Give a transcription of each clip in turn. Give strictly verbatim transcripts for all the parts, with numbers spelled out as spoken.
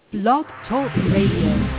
Blog Talk Radio.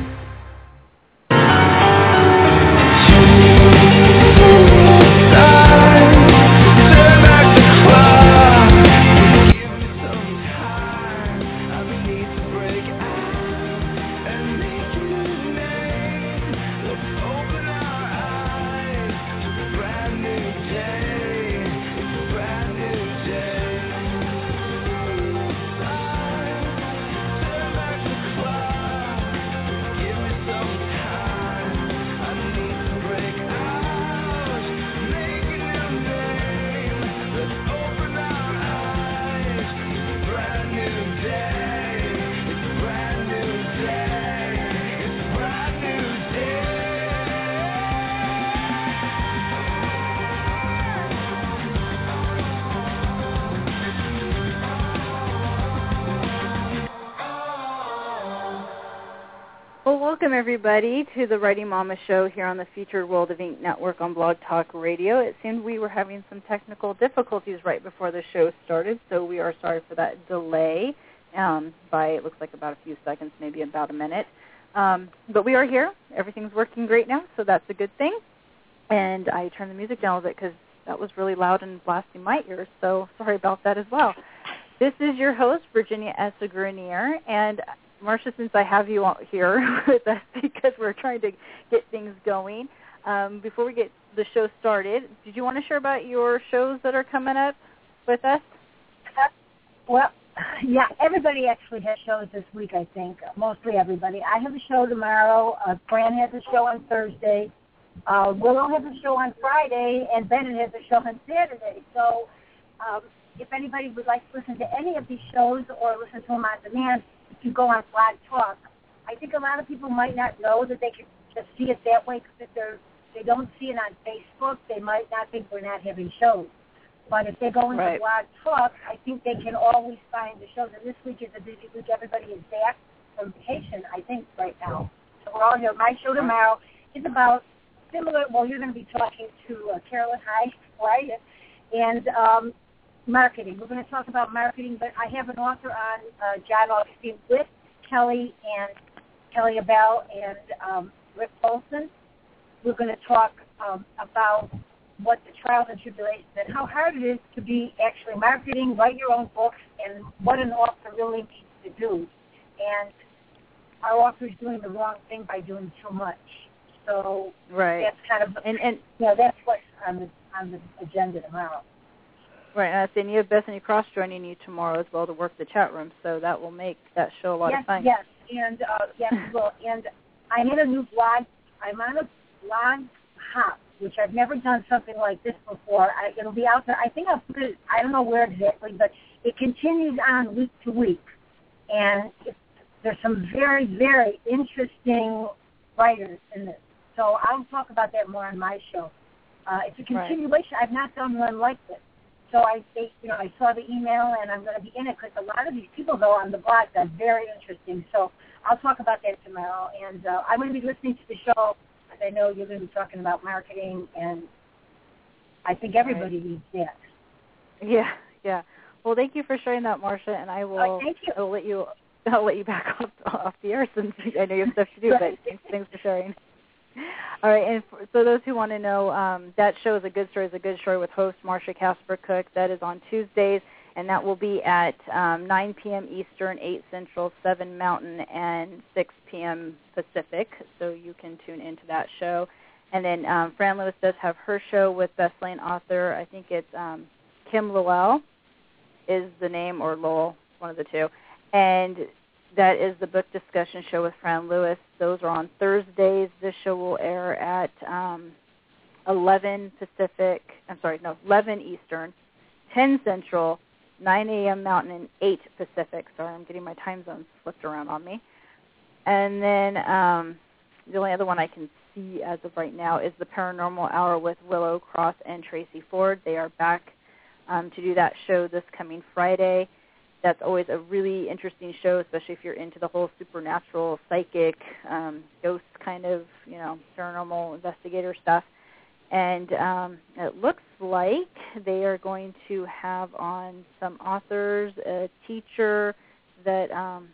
Welcome, everybody, to the Writing Mama Show here on the Featured World of Ink Network on Blog Talk Radio. It seemed we were having some technical difficulties right before the show started, so we are sorry for that delay um, by, it looks like, about a few seconds, maybe about a minute. Um, but we are here. Everything's working great now, so that's a good thing. And I turned the music down a little bit because that was really loud and blasting my ears, so sorry about that as well. This is your host, Virginia S. Grenier, and Marcia, since I have you here with us because we're trying to get things going, um, before we get the show started, did you want to share about your shows that are coming up with us? Well, yeah, everybody actually has shows this week, I think, mostly everybody. I have a show tomorrow. Uh, Fran has a show on Thursday. Uh, Willow has a show on Friday, and Bennett has a show on Saturday. So um, if anybody would like to listen to any of these shows or listen to them on demand, you go on Blog Talk. I think a lot of people might not know that they can just see it that way because if they're, they don't see it on Facebook, they might not think we're not having shows. But if they go into right. Blog Talk, I think they can always find the shows. And this week is a busy week. Everybody is back from vacation, I think, right now. So we're all here. My show tomorrow is about similar, well, you're going to be talking to uh, Carolyn Hyde, right? And um, marketing. We're going to talk about marketing, but I have an author on, uh, John Augustine, with Kelly and Kelly Abell and um, Rick Olson. We're going to talk um, about what the trials and tribulations and how hard it is to be actually marketing, write your own books, and what an author really needs to do. And our author is doing the wrong thing by doing too much. So right. that's kind of, and, and you know, that's what's on the, on the agenda tomorrow. Right, and I was saying you have Bethany Cross joining you tomorrow as well to work the chat room, so that will make that show a lot yes, of fun. Yes, and uh, yes, well, and I'm in a new blog. I'm on a blog hop, which I've never done something like this before. I, it'll be out there. I think I'll put it. I don't know where exactly, but it continues on week to week, and it, there's some very, very interesting writers in this. So I'll talk about that more on my show. Uh, it's a continuation. Right. I've not done one like this. So I, they, you know, I saw the email, and I'm going to be in it because a lot of these people go on the blog. That's very interesting. So I'll talk about that tomorrow. And uh, I'm going to be listening to the show because I know you're going to be talking about marketing, and I think everybody right. needs that. Yeah, yeah. Well, thank you for sharing that, Marcia, and I will. Oh, thank you. I'll let you. I'll let you back off, off the air since I know you have stuff to do. But thanks, thanks for sharing. All right, and for, so those who want to know, um, that show is A Good Story is a Good Story with host Marcia Casper Cook. That is on Tuesdays, and that will be at um, nine p.m. Eastern, eight Central, seven Mountain, and six p.m. Pacific, so you can tune into that show. And then um, Fran Lewis does have her show with best-selling author, I think it's um, Kim Lowell is the name, or Lowell, one of the two. And that is the book discussion show with Fran Lewis. Those are on Thursdays. This show will air at um, eleven Pacific. I'm sorry, no, eleven Eastern, ten Central, nine a.m. Mountain, and eight Pacific. Sorry, I'm getting my time zones flipped around on me. And then um, the only other one I can see as of right now is the Paranormal Hour with Willow Cross and Tracy Ford. They are back um, to do that show this coming Friday. That's always a really interesting show, especially if you're into the whole supernatural, psychic, um, ghost kind of, you know, paranormal investigator stuff. And um, it looks like they are going to have on some authors, a teacher that um,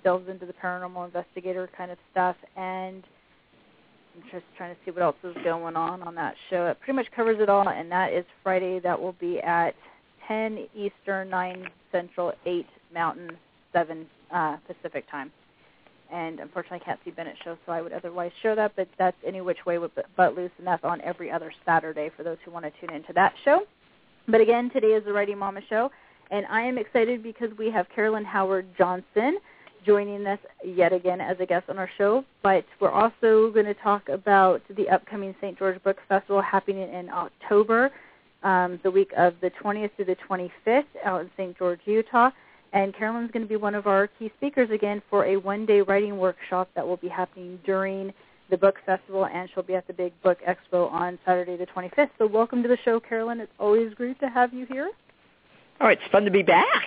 delves into the paranormal investigator kind of stuff. And I'm just trying to see what else is going on on that show. It pretty much covers it all, and that is Friday. That will be at ten Eastern, nine Central, eight Mountain, seven uh, Pacific time. And unfortunately, I can't see Bennett's show, so I would otherwise show that. But that's Any Which Way But Loose, and that's on every other Saturday for those who want to tune into that show. But again, today is the Writing Mama Show, and I am excited because we have Carolyn Howard Johnson joining us yet again as a guest on our show. But we're also going to talk about the upcoming Saint George Book Festival happening in October, um, the week of the twentieth through the twenty-fifth out in Saint George, Utah. And Carolyn's going to be one of our key speakers again for a one-day writing workshop that will be happening during the book festival, and she'll be at the Big Book Expo on Saturday the twenty-fifth. So welcome to the show, Carolyn. It's always great to have you here. Oh, it's fun to be back.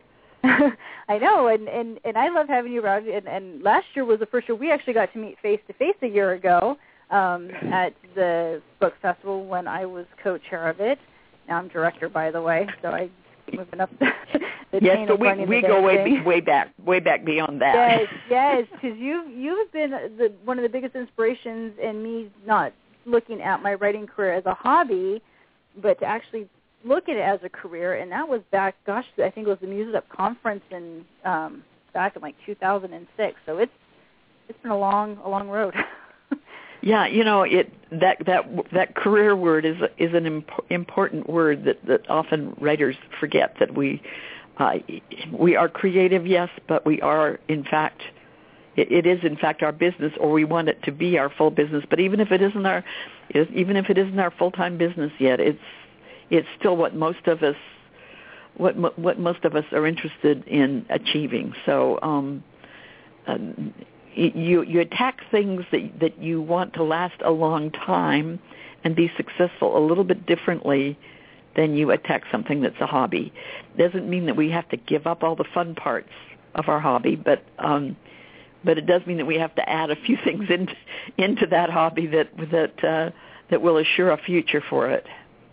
I know, and, and, and I love having you around. And, and last year was the first year we actually got to meet face-to-face a year ago um, at the book festival when I was co-chair of it. Now I'm director, by the way, so I keep moving up the, the yes, chain so of we running we the go way thing. way back, way back beyond that. Yes, yes, because you you've been the, one of the biggest inspirations in me not looking at my writing career as a hobby, but to actually look at it as a career. And that was back, gosh, I think it was the Music Up conference in um, back in like two thousand six. So it's it's been a long a long road. Yeah, you know, it that that that career word is is an imp- important word that, that often writers forget, that we uh, we are creative, yes, but we are in fact it, it is in fact our business, or we want it to be our full business. But even if it isn't our even if it isn't our full-time business yet, it's it's still what most of us what what most of us are interested in achieving. So. Um, uh, You you attack things that that you want to last a long time and be successful a little bit differently than you attack something that's a hobby. Doesn't mean that we have to give up all the fun parts of our hobby, but um, but it does mean that we have to add a few things into into that hobby that that uh, that will assure a future for it.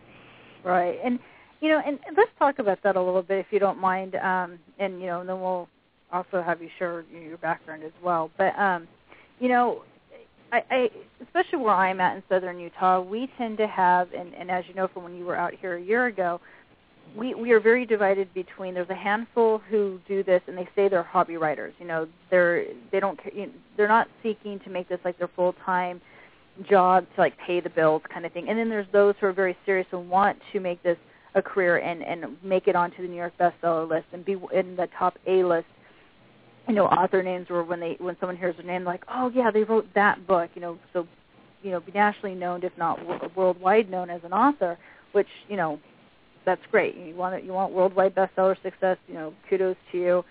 Right, and you know, and let's talk about that a little bit, if you don't mind, um, and you know, and then we'll also have you share your background as well. But, um, you know, I, I, especially where I'm at in southern Utah, we tend to have, and, and as you know from when you were out here a year ago, we, we are very divided between, there's a handful who do this and they say they're hobby writers. You know, they're, they don't, you know, they're not seeking to make this like their full-time job to like pay the bills kind of thing. And then there's those who are very serious and want to make this a career and, and make it onto the New York bestseller list and be in the top A list. You know, author names where when they when someone hears their name, like, oh yeah, they wrote that book. You know, so you know, be nationally known, if not worldwide known as an author. Which you know, that's great. You want it, you want worldwide bestseller success. You know, kudos to you.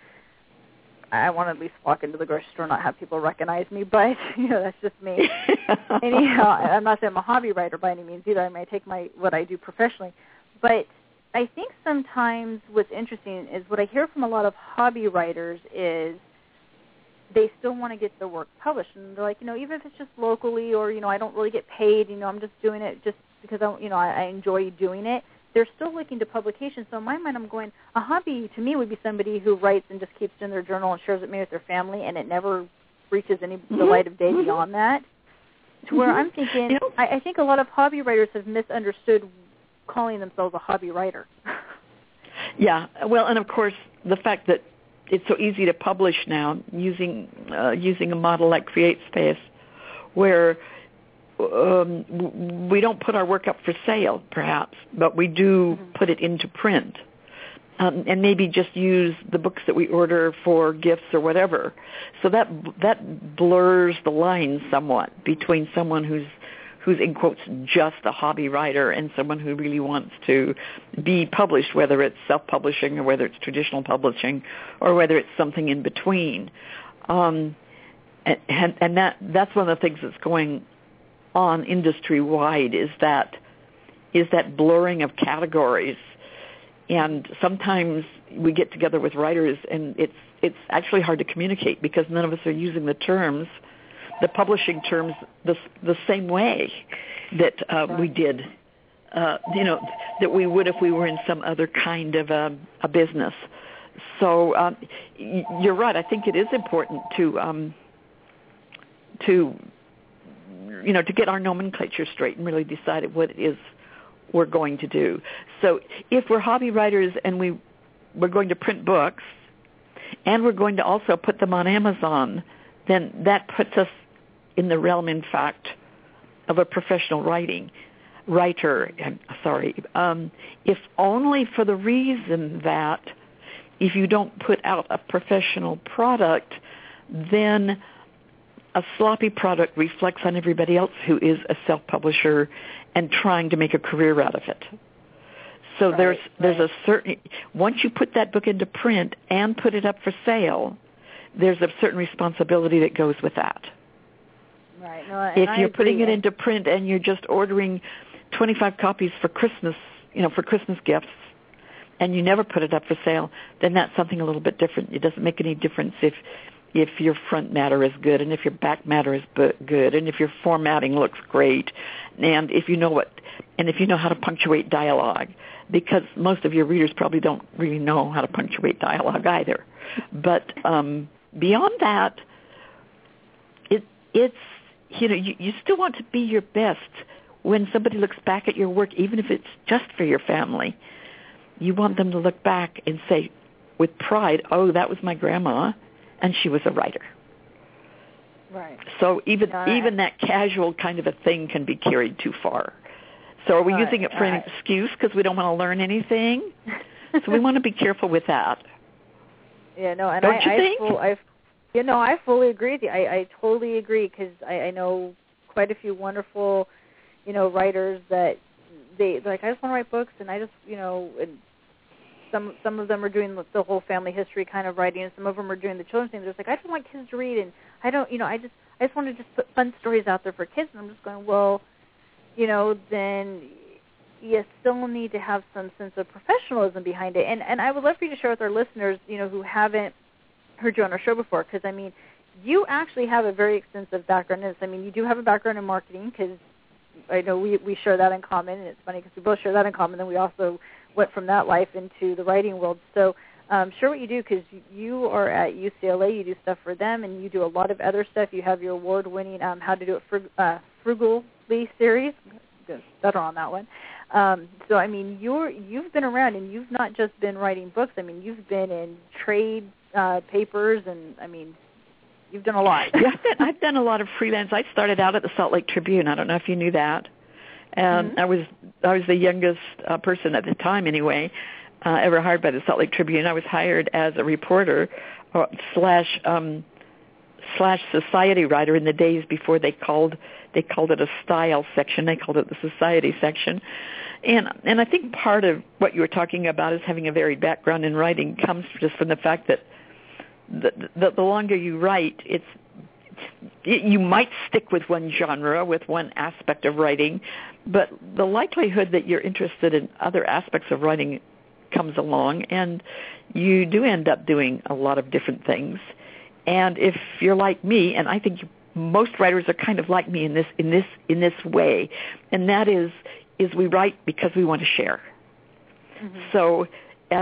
I want to at least walk into the grocery store and not have people recognize me, but you know, that's just me. Anyhow, I'm not saying I'm a hobby writer by any means either. I may take my what I do professionally, but I think sometimes what's interesting is what I hear from a lot of hobby writers is they still want to get their work published, and they're like, you know, even if it's just locally, or you know, I don't really get paid, you know, I'm just doing it just because I, you know, I, I enjoy doing it. They're still looking to publication. So in my mind, I'm going, a hobby to me would be somebody who writes and just keeps it in their journal and shares it maybe with their family, and it never reaches any mm-hmm. the light of day mm-hmm. beyond that. To where mm-hmm. I'm thinking, you know, I, I think a lot of hobby writers have misunderstood calling themselves a hobby writer. Yeah, well, and of course, the fact that it's so easy to publish now using uh, using a model like CreateSpace, where um, we don't put our work up for sale, perhaps, but we do mm-hmm. put it into print, um, and maybe just use the books that we order for gifts or whatever. So that that blurs the lines somewhat between someone who's who's in quotes just a hobby writer and someone who really wants to be published, whether it's self-publishing or whether it's traditional publishing or whether it's something in between. Um, and, and that that's one of the things that's going on industry-wide is that is that blurring of categories. And sometimes we get together with writers and it's it's actually hard to communicate because none of us are using the terms the publishing terms the the same way that uh, we did, uh, you know, that we would if we were in some other kind of a, a business. so um, you're right. I think it is important to um, to you know to get our nomenclature straight and really decide what it is we're going to do. So if we're hobby writers and we we're going to print books and we're going to also put them on Amazon, then that puts us in the realm, in fact, of a professional writing writer. I'm sorry, um, if only for the reason that if you don't put out a professional product, then a sloppy product reflects on everybody else who is a self-publisher and trying to make a career out of it. So right, there's there's right. a certain, once you put that book into print and put it up for sale, there's a certain responsibility that goes with that. Right. No, if I you're agree. putting it into print and you're just ordering twenty-five copies for Christmas, you know, for Christmas gifts, and you never put it up for sale, then that's something a little bit different. It doesn't make any difference if if your front matter is good and if your back matter is good and if your formatting looks great and if you know what and if you know how to punctuate dialogue, because most of your readers probably don't really know how to punctuate dialogue either. But um, beyond that, it it's you know you, you still want to be your best when somebody looks back at your work, even if it's just for your family. You want them to look back and say with pride, oh, that was my grandma, and she was a writer. Right. So even no, even that casual kind of a thing can be carried too far. So are we right, using it for right. an excuse because we don't want to learn anything? So we want to be careful with that. Yeah, no, and don't I, you I, think? full, I, you know, I fully agree with you. I, I totally agree because I, I know quite a few wonderful, you know, writers that they they're like, I just want to write books, and I just, you know, and some some of them are doing the whole family history kind of writing, and some of them are doing the children's things. They're just like, I just want kids to read, and I don't, you know, I just I just want to just put fun stories out there for kids. And I'm just going, well, you know, then you still need to have some sense of professionalism behind it. And and I would love for you to share with our listeners, you know, who haven't heard you on our show before, because I mean, you actually have a very extensive background in this. I mean, you do have a background in marketing, because I know we we share that in common, and it's funny because we both share that in common. Then we also went from that life into the writing world. So um, share what you do, because you are at U C L A. You do stuff for them, and you do a lot of other stuff. You have your award-winning um, How to Do It Frug- uh, Frugally series. Better on that one. Um, so I mean, you're you've been around, and you've not just been writing books. I mean, you've been in trade uh, papers, and I mean, you've done a lot. Yeah, I've done, I've done a lot of freelance. I started out at the Salt Lake Tribune. I don't know if you knew that. Um, mm-hmm. I was I was the youngest uh, person at the time, anyway, uh, ever hired by the Salt Lake Tribune. I was hired as a reporter or, slash um, slash society writer in the days before they called they called it a style section. They called it the society section. And and I think part of what you were talking about is having a varied background in writing comes just from the fact that the, the, the longer you write, it's you might stick with one genre, with one aspect of writing, but the likelihood that you're interested in other aspects of writing comes along, and you do end up doing a lot of different things. And if you're like me, and I think most writers are kind of like me in this in this in this way, and that is is we write because we want to share. Mm-hmm. So uh,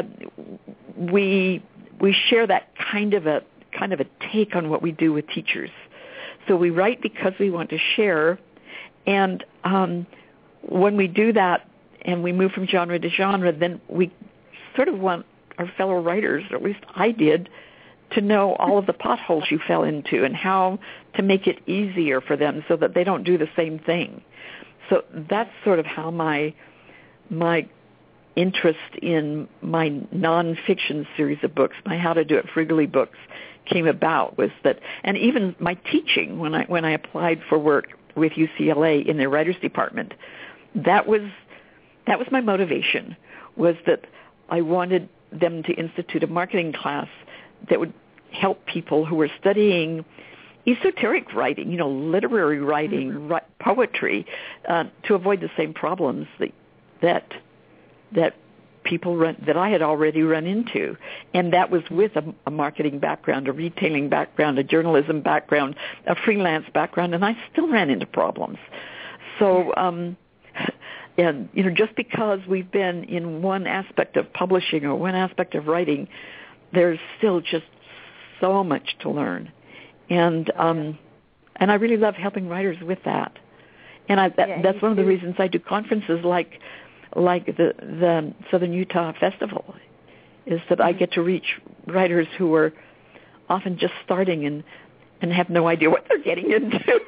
we we share that kind of a kind of a take on what we do with teachers. So we write because we want to share, and um, when we do that and we move from genre to genre, then we sort of want our fellow writers, or at least I did, to know all of the potholes you fell into and how to make it easier for them so that they don't do the same thing. So that's sort of how my my interest in my nonfiction series of books, my How to Do It Frugally books, came about. Was that, and even my teaching when I when I applied for work with U C L A in their writers department, that was that was my motivation. Was that I wanted them to institute a marketing class that would help people who were studying esoteric writing, you know, literary writing, mm-hmm. ri- poetry, uh, to avoid the same problems that that that people run, that I had already run into, and that was with a, a marketing background, a retailing background, a journalism background, a freelance background, and I still ran into problems. So, um, and you know, just because we've been in one aspect of publishing or one aspect of writing there's still just so much to learn. And um, and I really love helping writers with that. And I, that, yeah, that's one of the too. reasons I do conferences like like the, the Southern Utah Festival, is that mm-hmm. I get to reach writers who are often just starting and, and have no idea what they're getting into.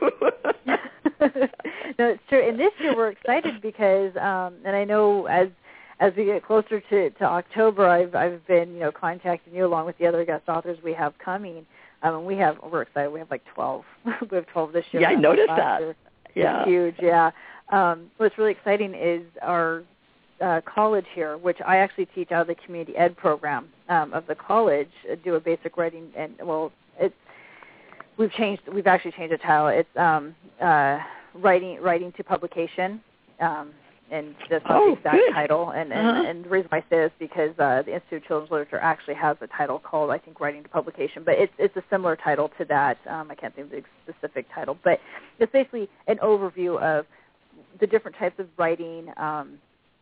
No, it's true. And this year we're excited because, um, and I know as as we get closer to, to October, I've I've been you know contacting you along with the other guest authors we have coming. Um, and we have we're excited. We have like twelve. We have twelve this year. Yeah, I noticed that. Year. Yeah, it's huge. Yeah. Um, what's really exciting is our uh, college here, which I actually teach out of the community ed program um, of the college. Uh, do a basic writing and well, it's we've changed. We've actually changed the title. It's um, uh, writing writing to publication. Um, and that's not oh, the exact good. title. And, and, uh-huh. and the reason I say this is because uh, the Institute of Children's Literature actually has a title called, I think, Writing to Publication. But it's it's a similar title to that. Um, I can't think of the specific title. But it's basically an overview of the different types of writing, um,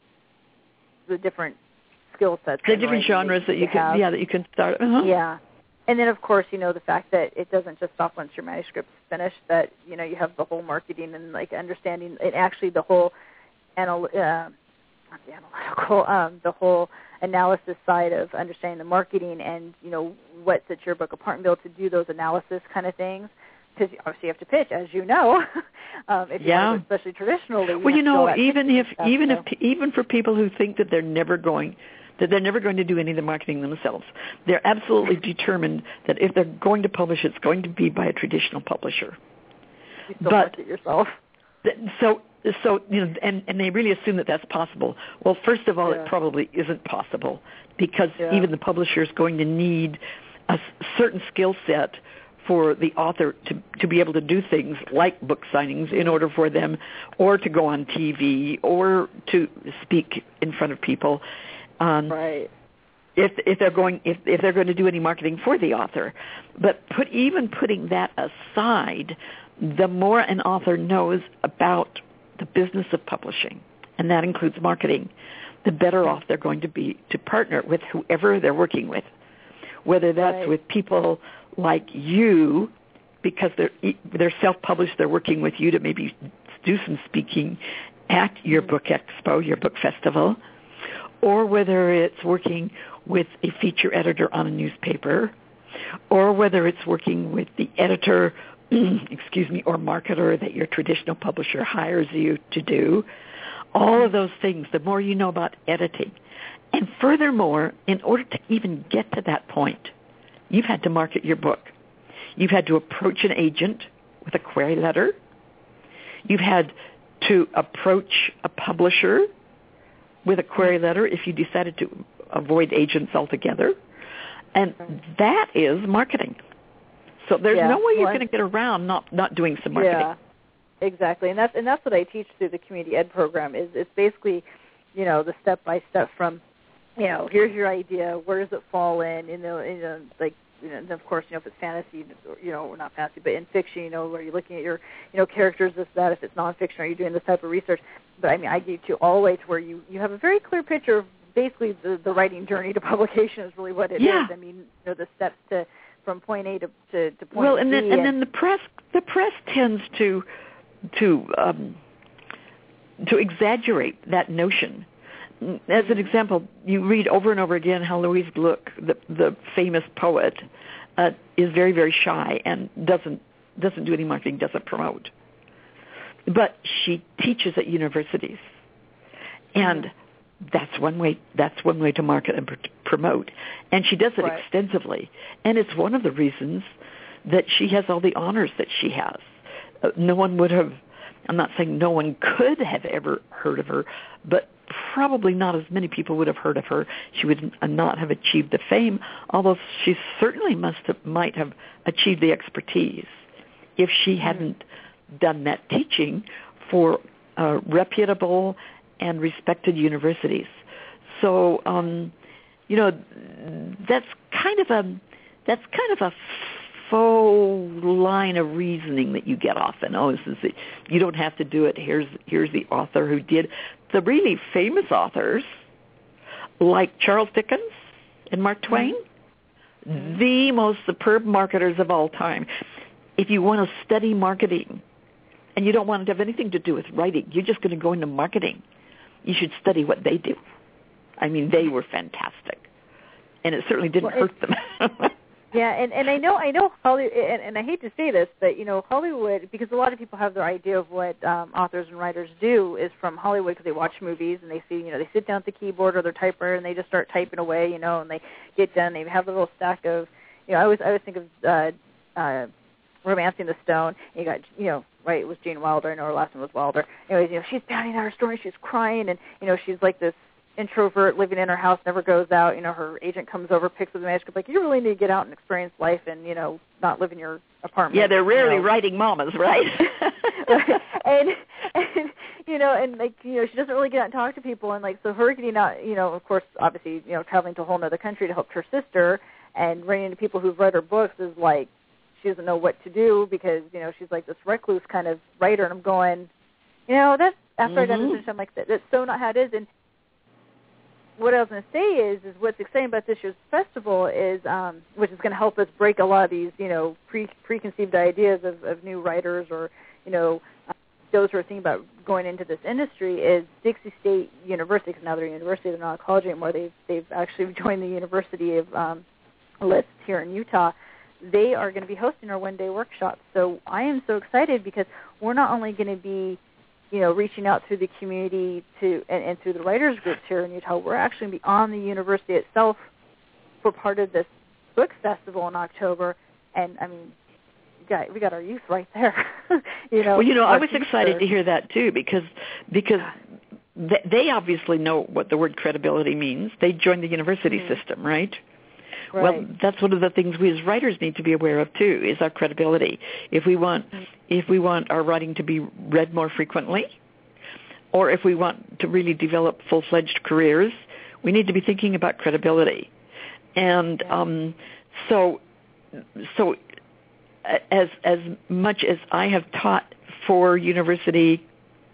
the different skill sets. The different genres that you, that you can, yeah, that you can start. Uh-huh. Yeah. And then, of course, you know, the fact that it doesn't just stop once your manuscript's finished, that, you know, you have the whole marketing and, like, understanding, and actually the whole Anal- uh, not the analytical, um, the whole analysis side of understanding the marketing and, you know, what sets your book apart and be able to do those analysis kind of things. Because obviously you have to pitch, as you know, um, if you yeah. want to, especially traditionally. You well, you know, you even if stuff, even so. if even for people who think that they're never going that they're never going to do any of the marketing themselves, they're absolutely determined that if they're going to publish, it's going to be by a traditional publisher. You still but market yourself. Th- so. So, you know, and, and they really assume that that's possible. Well, first of all, yeah. it probably isn't possible because yeah. even the publisher is going to need a s- certain skill set for the author to, to be able to do things like book signings in order for them, or to go on T V, or to speak in front of people. Um, right. If if they're going if if they're going to do any marketing for the author, but put even putting that aside, the more an author knows about the business of publishing, and that includes marketing, the better off they're going to be to partner with whoever they're working with, whether that's right. with people like you, because they're they're self-published, they're working with you to maybe do some speaking at your book expo, your book festival, or whether it's working with a feature editor on a newspaper, or whether it's working with the editor excuse me, or marketer that your traditional publisher hires you to do. All of those things, the more you know about editing. And furthermore, in order to even get to that point, you've had to market your book. You've had to approach an agent with a query letter. You've had to approach a publisher with a query letter if you decided to avoid agents altogether. And that is marketing. So there's yeah. no way you're well, going to get around not, not doing some marketing. Yeah, exactly. And that's and that's what I teach through the community ed program is it's basically, you know, the step by step from, you know, here's your idea, where does it fall in, you know, you know like, you know, and of course, you know, if it's fantasy, you know, or not fantasy, but in fiction, you know, where you're looking at your, you know, characters, this, that. If it's nonfiction, are you doing this type of research? But I mean, I get you all the way to where you, you have a very clear picture of basically the, the writing journey to publication is really what it yeah. is. I mean, you know, the steps to from point A to, to, to point well, and B. Well, and, and then the press the press tends to to um, to exaggerate that notion. As an example, you read over and over again how Louise Gluck, the the famous poet, uh, is very very shy and doesn't doesn't do any marketing, doesn't promote. But she teaches at universities, and mm-hmm. that's one way. That's one way to market and pr- promote, and she does it right. extensively. And it's one of the reasons that she has all the honors that she has. Uh, no one would have. I'm not saying no one could have ever heard of her, but probably not as many people would have heard of her. She would not have achieved the fame, although she certainly must have, might have achieved the expertise if she hadn't mm-hmm. done that teaching for uh, reputable and respected universities. So, um, you know, that's kind of a that's kind of a faux line of reasoning that you get often. Oh, this is it. You don't have to do it. Here's here's the author who did. The really famous authors, like Charles Dickens and Mark Twain, the most superb marketers of all time. If you want to study marketing and you don't want to have anything to do with writing, you're just going to go into marketing, you should study what they do. I mean, they were fantastic, and it certainly didn't well, hurt them. Yeah, and, and I know I know Hollywood, and, and I hate to say this, but you know Hollywood, because a lot of people have their idea of what um, authors and writers do is from Hollywood because they watch movies and they see, you know, they sit down at the keyboard or their typewriter and they just start typing away, you know, and they get done. They have a little stack of, you know, I always I always think of uh, uh, Romancing the Stone. And you got, you know, right? It was Gene Wilder. I know her last name was Wilder. Anyways, you know, she's pounding out her story, she's crying, and you know, she's like this introvert living in her house, never goes out. You know, her agent comes over, picks up the manuscript, like, you really need to get out and experience life and, you know, not live in your apartment. Yeah, they're rarely you know. writing mamas, right? and, and, you know, and, like, you know, she doesn't really get out and talk to people. And, like, so her getting out, you know, of course, obviously, you know, traveling to a whole other country to help her sister and running into people who've read her books is, like, she doesn't know what to do because, you know, she's, like, this recluse kind of writer. And I'm going, you know, that's, after mm-hmm. I got to finish, I'm like, that, that's so not how it is. And what I was going to say is, is what's exciting about this year's festival is, um, which is going to help us break a lot of these, you know, pre preconceived ideas of, of new writers or, you know, uh, those who are thinking about going into this industry, is Dixie State University, because now they're a university, they're not a college anymore. They've they've actually joined the University of um, List here in Utah. They are going to be hosting our one-day workshop. So I am so excited because we're not only going to be, you know, reaching out through the community to and, and through the writers groups here in Utah. We're actually going to be on the university itself for part of this book festival in October. And, I mean, we got, we got our youth right there. you know, well, you know, I was teachers. excited to hear that, too, because because th- they obviously know what the word credibility means. They joined the university mm-hmm. system, right? Right. Well, that's one of the things we as writers need to be aware of too, is our credibility. If we want, mm-hmm. if we want our writing to be read more frequently, or if we want to really develop full-fledged careers, we need to be thinking about credibility. And yeah. um, so, so as as much as I have taught for university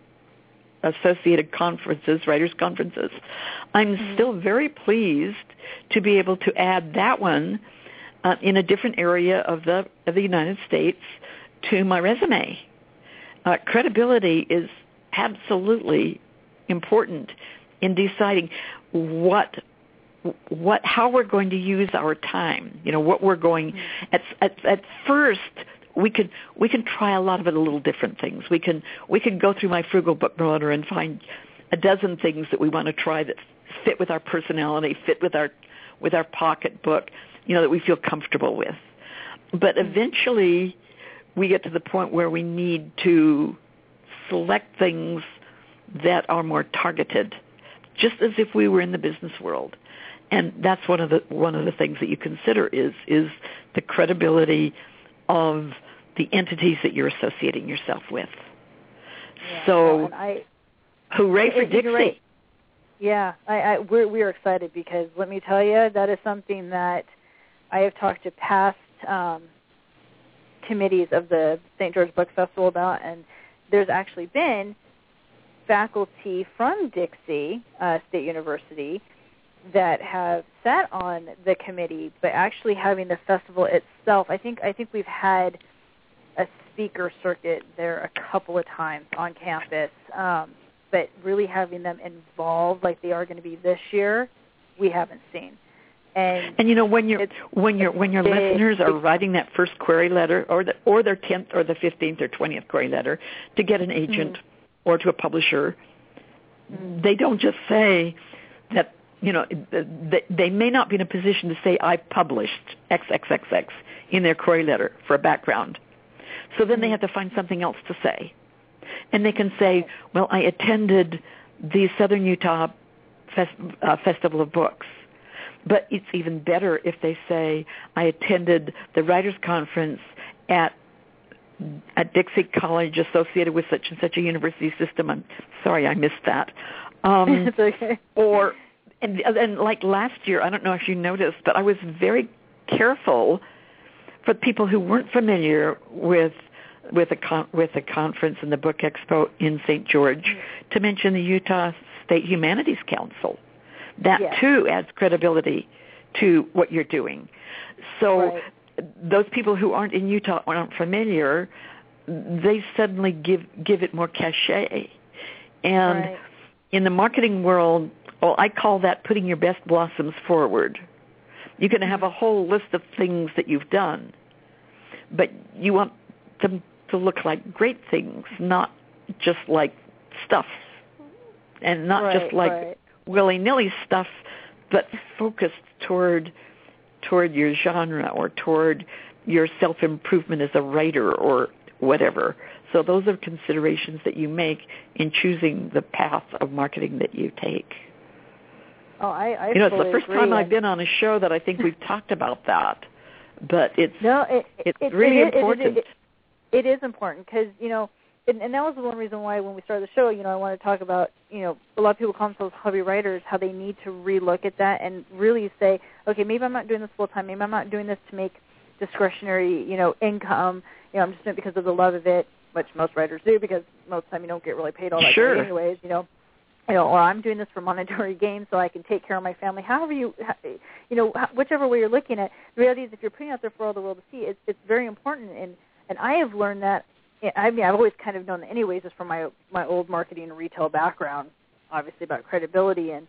associated conferences, writers' conferences, I'm mm-hmm. still very pleased to be able to add that one uh, in a different area of the of the United States to my resume. Uh, credibility is absolutely important in deciding what what how we're going to use our time. You know, what we're going mm-hmm. at, at at first. We can we can try a lot of it, a little different things. We can we can go through my Frugal Book Promoter and find a dozen things that we want to try that fit with our personality, fit with our with our pocketbook, you know, that we feel comfortable with. But eventually, we get to the point where we need to select things that are more targeted, just as if we were in the business world. And that's one of the one of the things that you consider is is the credibility of the entities that you're associating yourself with. Yeah, so, no, I, hooray for Dixie. Right. Yeah, I, I, we're, we're excited because let me tell you, that is something that I have talked to past um, committees of the Saint George Book Festival about, and there's actually been faculty from Dixie uh, State University that have sat on the committee, but actually having the festival itself, I think I think we've had a speaker circuit there a couple of times on campus, um, but really having them involved like they are going to be this year, we haven't seen. And and you know when you're when your when your big, listeners are writing that first query letter or the, or their tenth or the fifteenth or twentieth query letter to get an agent mm-hmm. or to a publisher, mm-hmm. they don't just say that. You know, they may not be in a position to say, I published triple X in their query letter for a background. So then they have to find something else to say. And they can say, well, I attended the Southern Utah Fest, uh, Festival of Books. But it's even better if they say, I attended the Writers' Conference at at Dixie College associated with such and such a university system. I'm sorry, I missed that. Um, it's okay. Or... And, and like last year, I don't know if you noticed, but I was very careful for people who weren't familiar with with a con- with a conference and the Book Expo in Saint George mm-hmm. to mention the Utah State Humanities Council. That yes. too adds credibility to what you're doing. So right. those people who aren't in Utah, aren't familiar, they suddenly give give it more cachet. And right. in the marketing world, well, I call that putting your best blossoms forward. You can have a whole list of things that you've done, but you want them to look like great things, not just like stuff, and not right, just like right. willy-nilly stuff, but focused toward toward your genre or toward your self-improvement as a writer or whatever. So those are considerations that you make in choosing the path of marketing that you take. Oh, I, I you know, it's fully the first agree. time I've been on a show that I think we've talked about that, but it's no, it, it's it, really it, important. It, it, it is important because, you know, and, and that was the one reason why when we started the show, you know, I want to talk about, you know, a lot of people call themselves hobby writers, how they need to relook at that and really say, okay, maybe I'm not doing this full time, maybe I'm not doing this to make discretionary, you know, income. You know, I'm just doing it because of the love of it, which most writers do because most of the time you don't get really paid all that sure. great anyways, you know. You know, or I'm doing this for monetary gain so I can take care of my family. However you, you know, whichever way you're looking at, the reality is if you're putting it out there for all the world to see, it's, it's very important. And, and I have learned that, I mean, I've always kind of known that anyways just from my my old marketing and retail background, obviously about credibility and,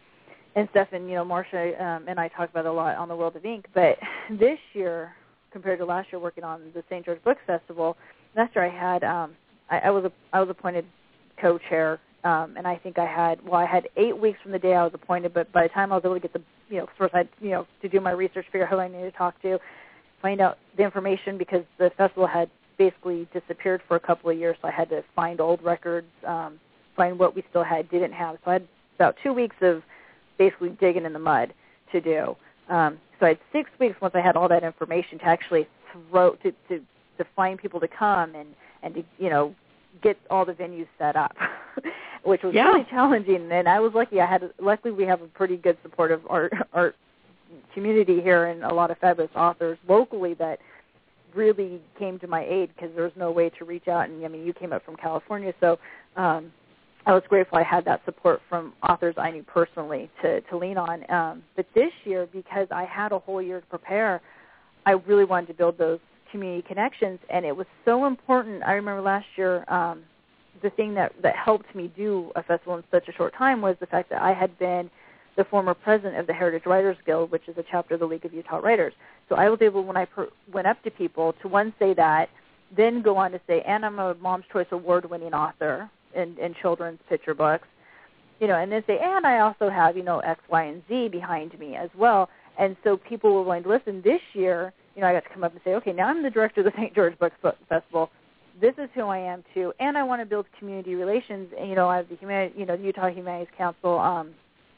and stuff. And, you know, Marcia um, and I talk about it a lot on the World of Ink. But this year, compared to last year working on the Saint George Book Festival, last year I had, um, I, I was a, I was appointed co-chair. Um, and I think I had, well, I had eight weeks from the day I was appointed, but by the time I was able to get the, you know, first I had, you know, to do my research, figure out who I needed to talk to, find out the information because the festival had basically disappeared for a couple of years, so I had to find old records, um, find what we still had, didn't have. So I had about two weeks of basically digging in the mud to do. Um, so I had six weeks once I had all that information to actually throw, to, to, to find people to come and, and to, you know, get all the venues set up, which was yeah. really challenging. And I was lucky. I had, luckily we have a pretty good supportive art, art community here and a lot of fabulous authors locally that really came to my aid because there was no way to reach out. And, I mean, you came up from California, so um, I was grateful I had that support from authors I knew personally to, to lean on. Um, but this year, because I had a whole year to prepare, I really wanted to build those community connections, and it was so important. I remember last year um, the thing that, that helped me do a festival in such a short time was the fact that I had been the former president of the Heritage Writers Guild, which is a chapter of the League of Utah Writers. So I was able, when I per- went up to people, to one, say that, then go on to say, and I'm a Mom's Choice Award-winning author in, in children's picture books, you know, and then say, and I also have, you know, X, Y, and Z behind me as well. And so people were willing to listen. This year, you know, I got to come up and say, okay, now I'm the director of the Saint George Book Festival. This is who I am too, and I want to build community relations. And, you know, I have the humani- you know, the Utah Humanities Council um,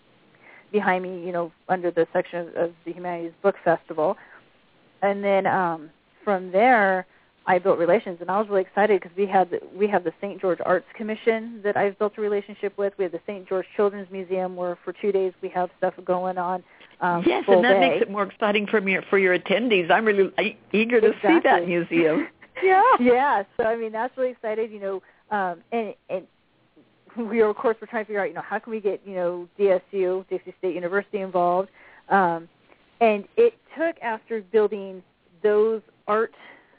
behind me, you know, under the section of, of the Humanities Book Festival. And then um, from there, I built relations, and I was really excited because we had the, we have the Saint George Arts Commission that I've built a relationship with. We have the Saint George Children's Museum where for two days we have stuff going on. Um, yes, and that day. makes it more exciting for your for your attendees. I'm really eager to exactly. see that museum. yeah, yeah. So I mean, that's really excited. You know, um, and and we are, of course we're trying to figure out, you know, how can we get, you know, D S U, Dixie State University involved. Um, and it took after building those art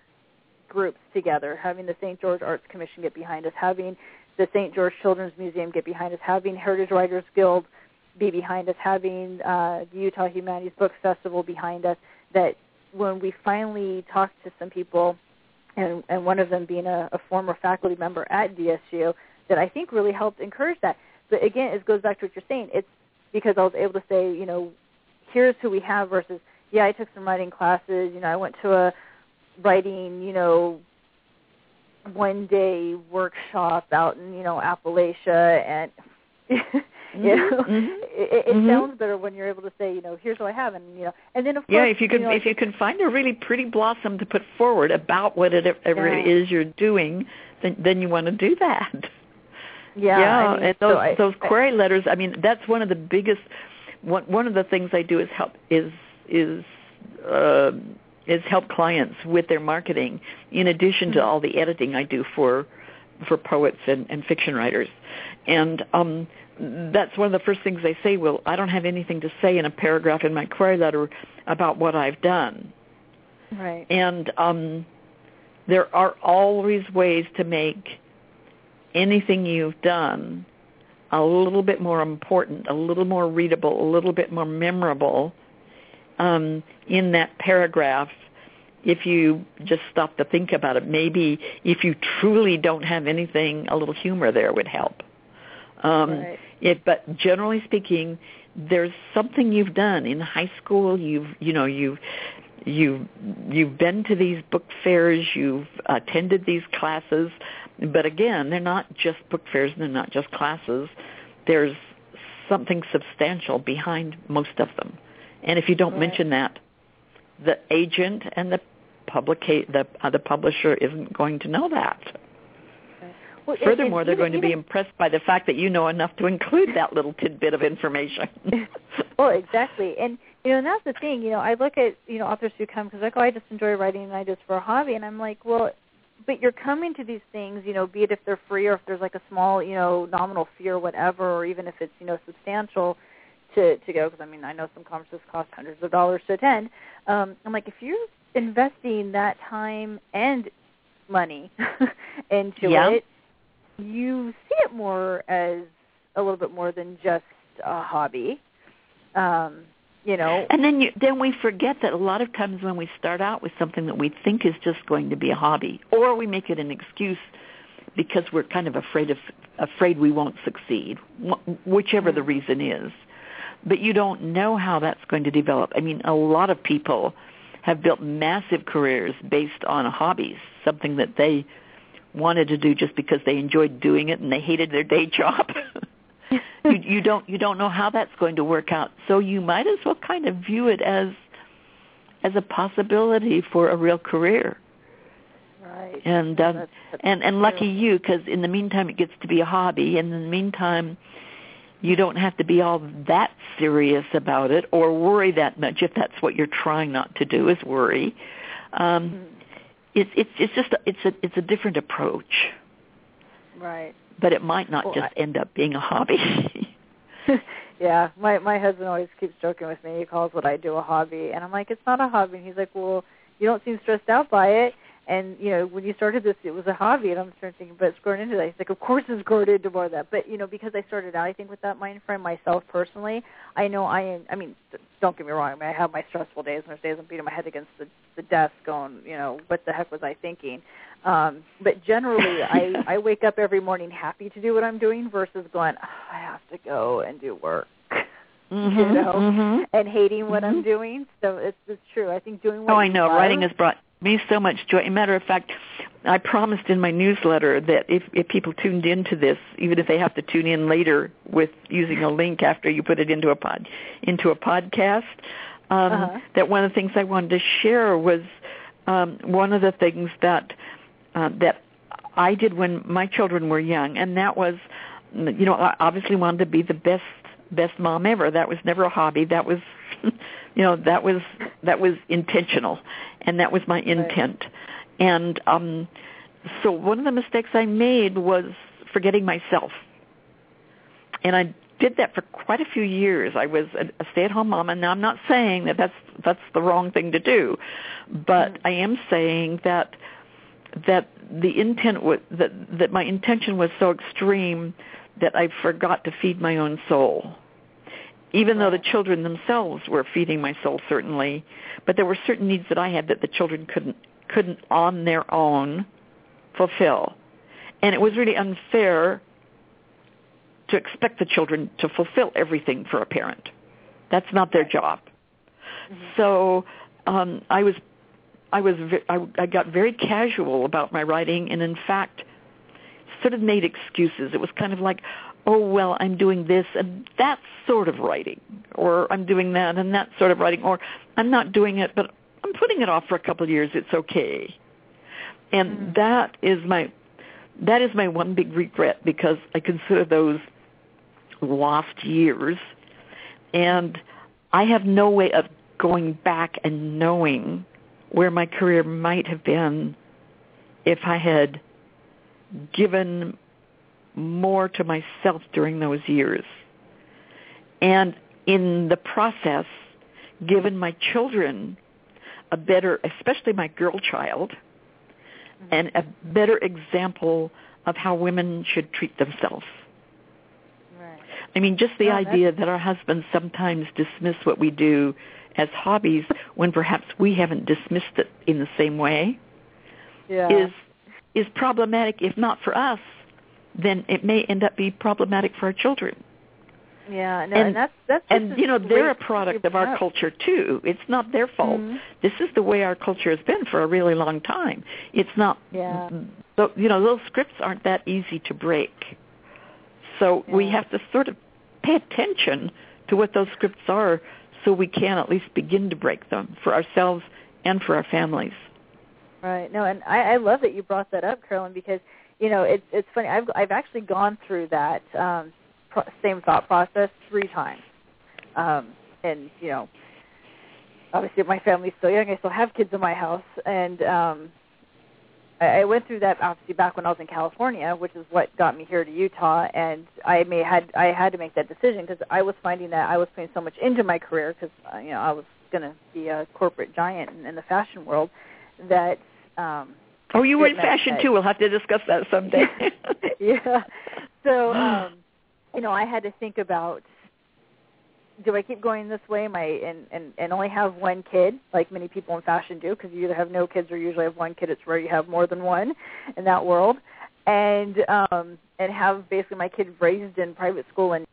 groups together, having the Saint George Arts Commission get behind us, having the Saint George Children's Museum get behind us, having Heritage Writers Guild be behind us, having uh, the Utah Humanities Book Festival behind us, that when we finally talked to some people, and, and one of them being a, a former faculty member at D S U, that I think really helped encourage that. But again, it goes back to what you're saying. It's because I was able to say, you know, here's who we have versus, yeah, I took some writing classes, you know, I went to a writing, you know, one-day workshop out in, you know, Appalachia, and you know, mm-hmm. it, it mm-hmm. sounds better when you're able to say, you know, here's what I have, and you know, and then of course, yeah, if you can, you know, if you can find a really pretty blossom to put forward about whatever yeah. it is you're doing, then then you want to do that. Yeah, yeah, I mean, and those so I, those I, query letters. I mean, that's one of the biggest. One one of the things I do is help is is. Uh, is help clients with their marketing, in addition to all the editing I do for for poets and, and fiction writers. And um, that's one of the first things they say, well, I don't have anything to say in a paragraph in my query letter about what I've done. Right. And um, there are always ways to make anything you've done a little bit more important, a little more readable, a little bit more memorable um, in that paragraph if you just stop to think about it. Maybe if you truly don't have anything, a little humor there would help. Um, right. it, but generally speaking, there's something you've done in high school. You've, you know, you've you've you've been to these book fairs. You've attended these classes. But again, they're not just book fairs and they're not just classes. There's something substantial behind most of them. And if you don't right. mention that, the agent and the publica- the uh, the publisher isn't going to know that. Right. Well, Furthermore, and, and they're even, going to even, be impressed by the fact that you know enough to include that little tidbit of information. Well, exactly. And, you know, and that's the thing. You know, I look at, you know, authors who come because, like, oh, I just enjoy writing and I just for a hobby. And I'm like, well, but you're coming to these things, you know, be it if they're free or if there's like a small, you know, nominal fee or whatever, or even if it's, you know, substantial to, to go, because, I mean, I know some conferences cost hundreds of dollars to attend. Um, I'm like, if you're investing that time and money into yeah. it, you see it more as a little bit more than just a hobby. Um, you know. And then you, then we forget that a lot of times when we start out with something that we think is just going to be a hobby, or we make it an excuse because we're kind of afraid of afraid we won't succeed, whichever the reason is. But you don't know how that's going to develop. I mean, a lot of people have built massive careers based on hobbies, something that they wanted to do just because they enjoyed doing it and they hated their day job. you, you don't you don't know how that's going to work out, so you might as well kind of view it as as a possibility for a real career. Right. And um, that's, that's and and lucky you, because in the meantime it gets to be a hobby, and in the meantime you don't have to be all that serious about it or worry that much if that's what you're trying not to do, is worry. Um, mm-hmm. It's it's it's just a, it's a it's a different approach. Right. But it might not well, just I, end up being a hobby. Yeah, my my husband always keeps joking with me. He calls what I do a hobby, and I'm like, it's not a hobby. And he's like, well, you don't seem stressed out by it. And, you know, when you started this, it was a hobby. And I'm starting thinking, but it's grown into that. He's like, of course it's grown into more of that. But, you know, because I started out, I think, with that mind frame myself personally, I know I am, I mean, don't get me wrong. I mean, I have my stressful days, and there's days I'm beating my head against the, the desk going, you know, what the heck was I thinking? Um, but generally, I, I wake up every morning happy to do what I'm doing versus going, oh, I have to go and do work. Mm-hmm, you know, mm-hmm. and hating what mm-hmm. I'm doing. So it's, it's true. I think doing what Oh, you I know. love, Writing has brought me so much joy. As a matter of fact, I promised in my newsletter that if, if people tuned into this, even if they have to tune in later with using a link after you put it into a pod, into a podcast, um, uh-huh. that one of the things I wanted to share was um, one of the things that uh, that I did when my children were young, and that was, you know, I obviously wanted to be the best best mom ever. That was never a hobby. That was, you know, that was that was intentional, and that was my intent. Right. And um, so one of the mistakes I made was forgetting myself, and I did that for quite a few years. I was a, a stay-at-home mom, and now I'm not saying that that's that's the wrong thing to do, but mm-hmm. I am saying that that the intent was that that my intention was so extreme that I forgot to feed my own soul, even though the children themselves were feeding my soul, certainly. But there were certain needs that I had that the children couldn't couldn't on their own fulfill. And it was really unfair to expect the children to fulfill everything for a parent. That's not their job. Mm-hmm. So um, I was I was I, I got very casual about my writing, and in fact sort of made excuses. It was kind of like, oh, well, I'm doing this and that sort of writing, or I'm doing that and that sort of writing, or I'm not doing it, but I'm putting it off for a couple of years. It's okay. And mm-hmm. that is my that is my one big regret, because I consider those lost years, and I have no way of going back and knowing where my career might have been if I had given more to myself during those years. And in the process, given my children a better, especially my girl child, mm-hmm. and a better example of how women should treat themselves. Right. I mean, just the no, idea that our husbands sometimes dismiss what we do as hobbies when perhaps we haven't dismissed it in the same way yeah. is is problematic. If not for us, then it may end up being problematic for our children. Yeah, no, and, and that's that's and you know they're a product of our up. culture too. It's not their fault. Mm-hmm. This is the way our culture has been for a really long time. It's not. Yeah. You know, those scripts aren't that easy to break. So yeah. we have to sort of pay attention to what those scripts are, so we can at least begin to break them for ourselves and for our families. Right. No, and I, I love that you brought that up, Carolyn, because you know it's it's funny. I've I've actually gone through that. Um, same thought process three times. Um, and, you know, obviously my family's still young. I still have kids in my house. And um, I, I went through that, obviously, back when I was in California, which is what got me here to Utah. And I may had I had to make that decision because I was finding that I was putting so much into my career because, uh, you know, I was going to be a corporate giant in, in the fashion world that... Um, oh, you were in fashion, that, too. We'll have to discuss that someday. yeah. So... Um, you know, I had to think about, do I keep going this way my, and, and, and only have one kid, like many people in fashion do, because you either have no kids or usually have one kid. It's rare you have more than one in that world. And um, and have basically my kid raised in private school, and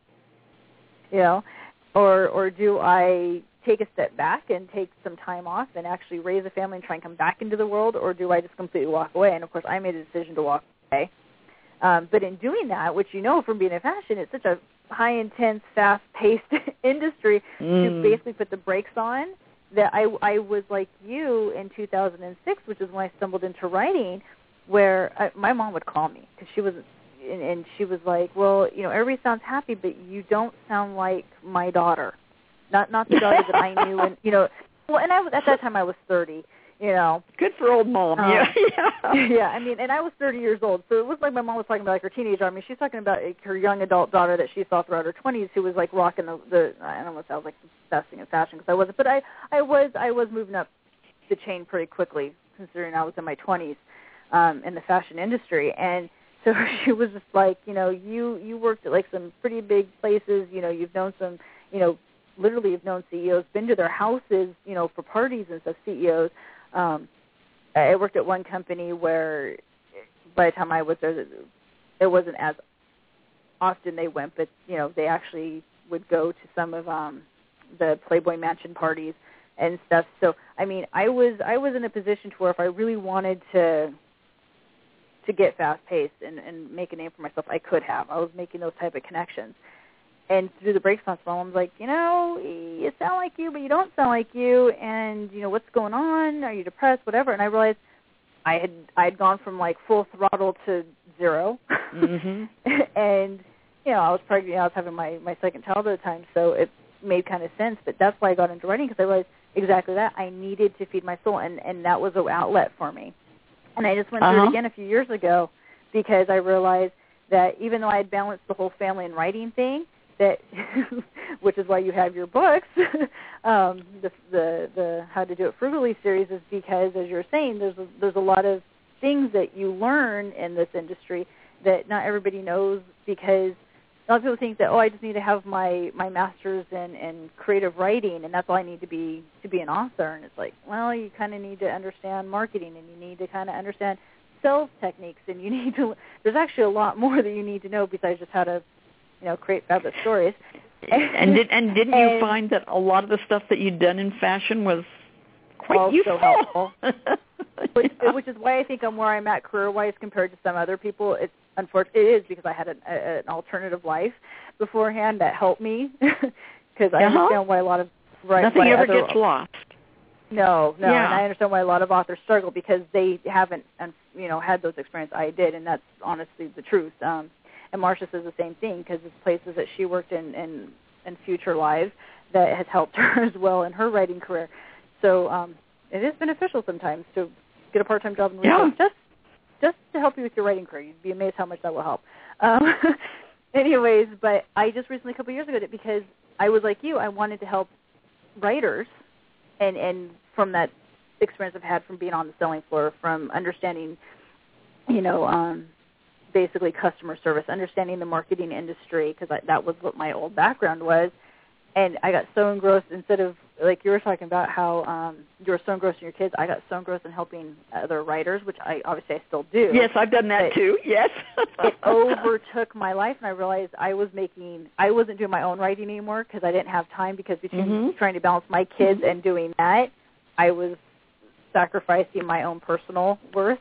you know, or or do I take a step back and take some time off and actually raise a family and try and come back into the world, or do I just completely walk away? And, of course, I made a decision to walk away. Um, but in doing that, which you know from being in fashion, it's such a high, intense, fast-paced industry mm. to basically put the brakes on, that I, I was like you in two thousand six, which is when I stumbled into writing, where I, my mom would call me because she was, and, and she was like, well, you know, everybody sounds happy, but you don't sound like my daughter, not not the daughter that I knew, and you know, well, and I was, at that time I was thirty. You know, good for old mom. Um, yeah, yeah, yeah. I mean, and I was thirty years old, so it looked like my mom was talking about like her teenager. I mean, she's talking about like, her young adult daughter that she saw throughout her twenties, who was like rocking the. the I don't know if that was like the best thing in fashion because I wasn't, but I, I was, I was moving up the chain pretty quickly, considering I was in my twenties um, in the fashion industry, and so she was just like, you know, you you worked at like some pretty big places. You know, you've known some, you know, literally you've known C E Os, been to their houses, you know, for parties and stuff. C E Os. Um, I worked at one company where by the time I was there, it wasn't as often they went, but, you know, they actually would go to some of um, the Playboy Mansion parties and stuff. So, I mean, I was I was in a position to where if I really wanted to to get fast-paced and, and make a name for myself, I could have. I was making those type of connections. And through the breaks on phone, I'm like, you know, you sound like you, but you don't sound like you. And, you know, what's going on? Are you depressed? Whatever. And I realized I had I had gone from, like, full throttle to zero. Mm-hmm. And, you know, I was pregnant. You know, I was having my, my second child at the time, so it made kind of sense. But that's why I got into writing, because I realized exactly that. I needed to feed my soul, and, and that was an outlet for me. And I just went through uh-huh. it again a few years ago because I realized that even though I had balanced the whole family and writing thing, that which is why you have your books, um, the, the the How to Do It Frugally series, is because, as you're saying, there's a, there's a lot of things that you learn in this industry that not everybody knows, because a lot of people think that, oh, I just need to have my, my master's in, in creative writing and that's all I need to be to be an author. And it's like, well, you kind of need to understand marketing, and you need to kind of understand sales techniques, and you need to, there's actually a lot more that you need to know besides just how to, you know, create fabulous stories. And did and didn't and you find that a lot of the stuff that you'd done in fashion was quite also useful? helpful? which, yeah. which is why I think I'm where I'm at career-wise compared to some other people. It's unfortunate. It is because I had an, a, an alternative life beforehand that helped me, because I uh-huh. understand why a lot of right, nothing ever other, gets lost. No, no, yeah. and I understand why a lot of authors struggle because they haven't, you know, had those experiences I did, and that's honestly the truth. Um, And Marcia says the same thing, because it's places that she worked in, in in future lives that has helped her as well in her writing career. So um, it is beneficial sometimes to get a part-time job in research, yeah. just just to help you with your writing career. You'd be amazed how much that will help. Um, anyways, but I just recently, a couple of years ago, did it because I was like you. I wanted to help writers, and, and from that experience I've had from being on the selling floor, from understanding, you know, um, basically customer service, understanding the marketing industry, because that was what my old background was. And I got so engrossed, instead of, like you were talking about how um, you were so engrossed in your kids, I got so engrossed in helping other writers, which I obviously I still do. Yes, I've done that too, yes. It overtook my life, and I realized I was making, I wasn't doing my own writing anymore because I didn't have time, because between mm-hmm. trying to balance my kids mm-hmm. and doing that, I was sacrificing my own personal worth.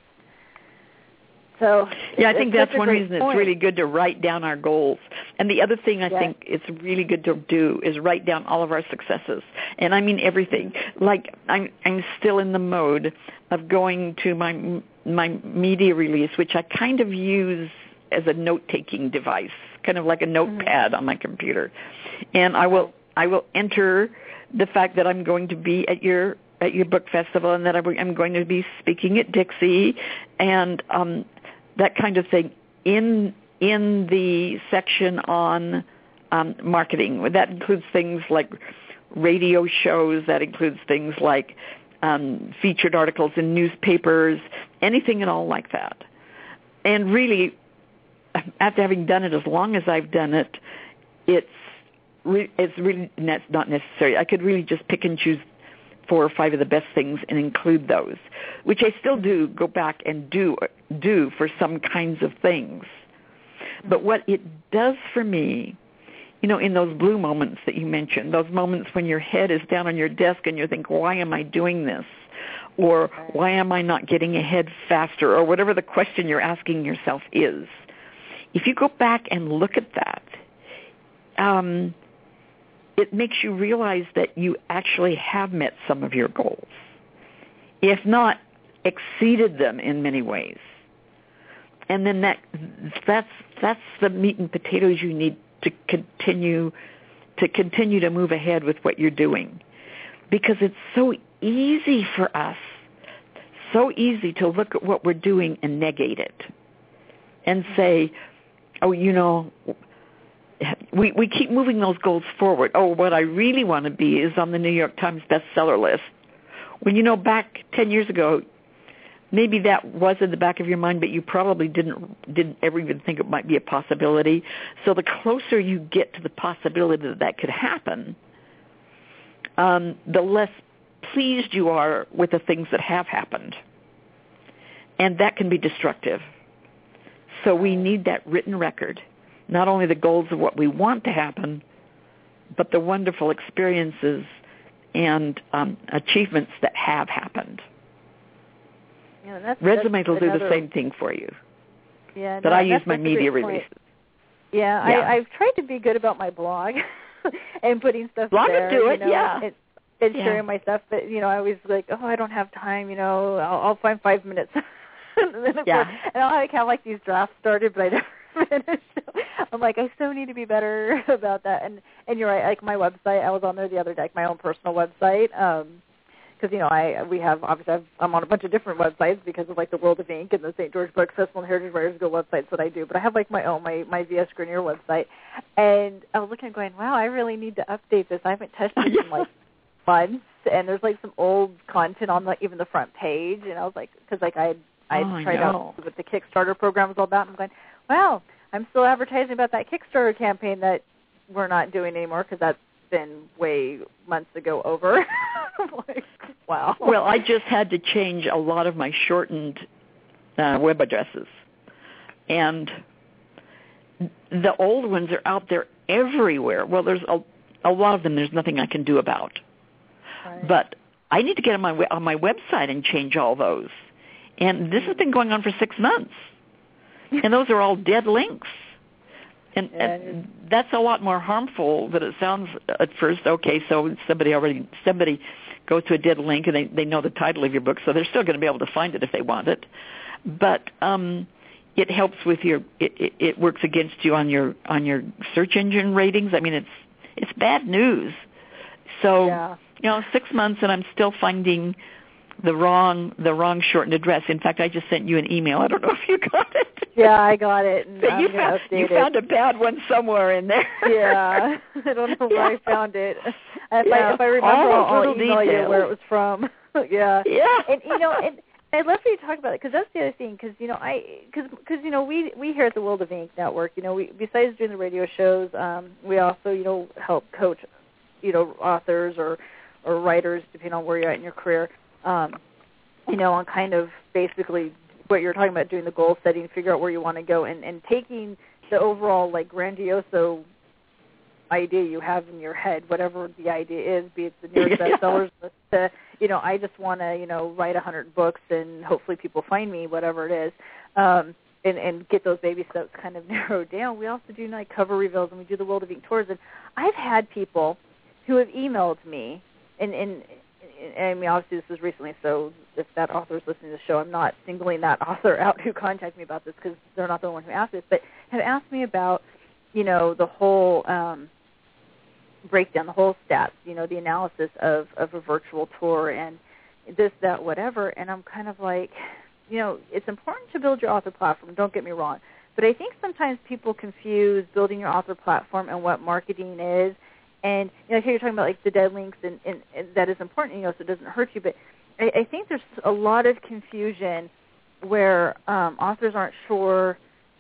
So yeah, I think that's one reason point. It's really good to write down our goals. And the other thing I yes. think it's really good to do is write down all of our successes. And I mean everything. Like I'm I'm still in the mode of going to my my media release, which I kind of use as a note-taking device, kind of like a notepad mm-hmm. on my computer. And I will I will enter the fact that I'm going to be at your at your book festival, and that I'm going to be speaking at Dixie, and um that kind of thing in in the section on um, marketing. That includes things like radio shows. That includes things like um, featured articles in newspapers, anything at all like that. And really, after having done it as long as I've done it, it's re- it's really ne- not necessary. I could really just pick and choose four or five of the best things and include those, which I still do go back and do do for some kinds of things. But what it does for me, you know, in those blue moments that you mentioned, those moments when your head is down on your desk and you think, why am I doing this? Or why am I not getting ahead faster? Or whatever the question you're asking yourself is. If you go back and look at that, um, it makes you realize that you actually have met some of your goals, if not exceeded them in many ways. And then that that's that's the meat and potatoes you need to continue to continue to move ahead with what you're doing, because it's so easy for us, so easy to look at what we're doing and negate it and say, oh, you know, we we keep moving those goals forward. Oh, what I really want to be is on the New York Times bestseller list. When, you know, back ten years ago, maybe that was in the back of your mind, but you probably didn't didn't ever even think it might be a possibility. So the closer you get to the possibility that that could happen, um, the less pleased you are with the things that have happened. And that can be destructive. So we need that written record, not only the goals of what we want to happen, but the wonderful experiences and um, achievements that have happened. Yeah, that's, Resumes that's will another, do the same thing for you. Yeah, but no, I use my media releases. Yeah, yeah. I, I've tried to be good about my blog and putting stuff blog there. Do it, you know, yeah. and, and yeah. sharing my stuff, but, you know, I always like, oh, I don't have time, you know, I'll, I'll find five minutes. and, then yeah. course, and I'll like, have like these drafts started, but I never finished. I'm like, I so need to be better about that. And and you're right, like my website, I was on there the other day, like my own personal website, um, because, you know, I we have, obviously, I've, I'm on a bunch of different websites because of, like, the World of Ink and the Saint George Book Festival and Heritage Writers Guild websites that I do. But I have, like, my own, my, my V S Grenier website. And I was looking and going, wow, I really need to update this. I haven't touched it in, like, months. And there's, like, some old content on, like, even the front page. And I was like, because, like, I I oh, tried no. out what the Kickstarter program was all about. And I'm going, wow, I'm still advertising about that Kickstarter campaign that we're not doing anymore because that's been way months ago over. Like, wow. Well, I just had to change a lot of my shortened uh, web addresses. And the old ones are out there everywhere. Well, there's a, a lot of them there's nothing I can do about. Right. But I need to get on my on my website and change all those. And this has been going on for six months. And those are all dead links. And, yeah, and that's a lot more harmful than it sounds at first. Okay, so somebody already somebody goes to a dead link and they, they know the title of your book, so they're still going to be able to find it if they want it. But um, it helps with your it, it, it works against you on your on your search engine ratings. I mean, it's it's bad news. So yeah. you know, six months and I'm still finding the wrong the wrong shortened address. In fact, I just sent you an email. I don't know if you got it. Yeah, I got it. And you found, you found a bad one somewhere in there. Yeah, I don't know where yeah. I found it. If, yeah. I, if I remember, I'll email details. you where it was from. yeah. Yeah. And you know, and I'd love for you to talk about it because that's the other thing. Because you know, I because because you know, we we here at the World of Ink Network, you know, we besides doing the radio shows, um, we also you know help coach, you know, authors or or writers depending on where you're at in your career. Um, you know, on kind of basically what you're talking about, doing the goal setting, figure out where you want to go, and, and taking the overall, like, grandioso idea you have in your head, whatever the idea is, be it the New York yeah. bestsellers list, to, you know, I just want to, you know, write one hundred books and hopefully people find me, whatever it is, um, and, and get those baby steps kind of narrowed down. We also do, like, cover reveals, and we do the World of Ink tours, and I've had people who have emailed me, and, and I mean, obviously this was recently, so if that author is listening to the show, I'm not singling that author out who contacted me about this because they're not the one who asked this, but have asked me about, you know, the whole um, breakdown, the whole stats, you know, the analysis of, of a virtual tour and this, that, whatever, and I'm kind of like, you know, it's important to build your author platform, don't get me wrong, but I think sometimes people confuse building your author platform and what marketing is. And you know, here you're talking about like the dead links, and, and, and that is important, you know, so it doesn't hurt you. But I, I think there's a lot of confusion where um, authors aren't sure,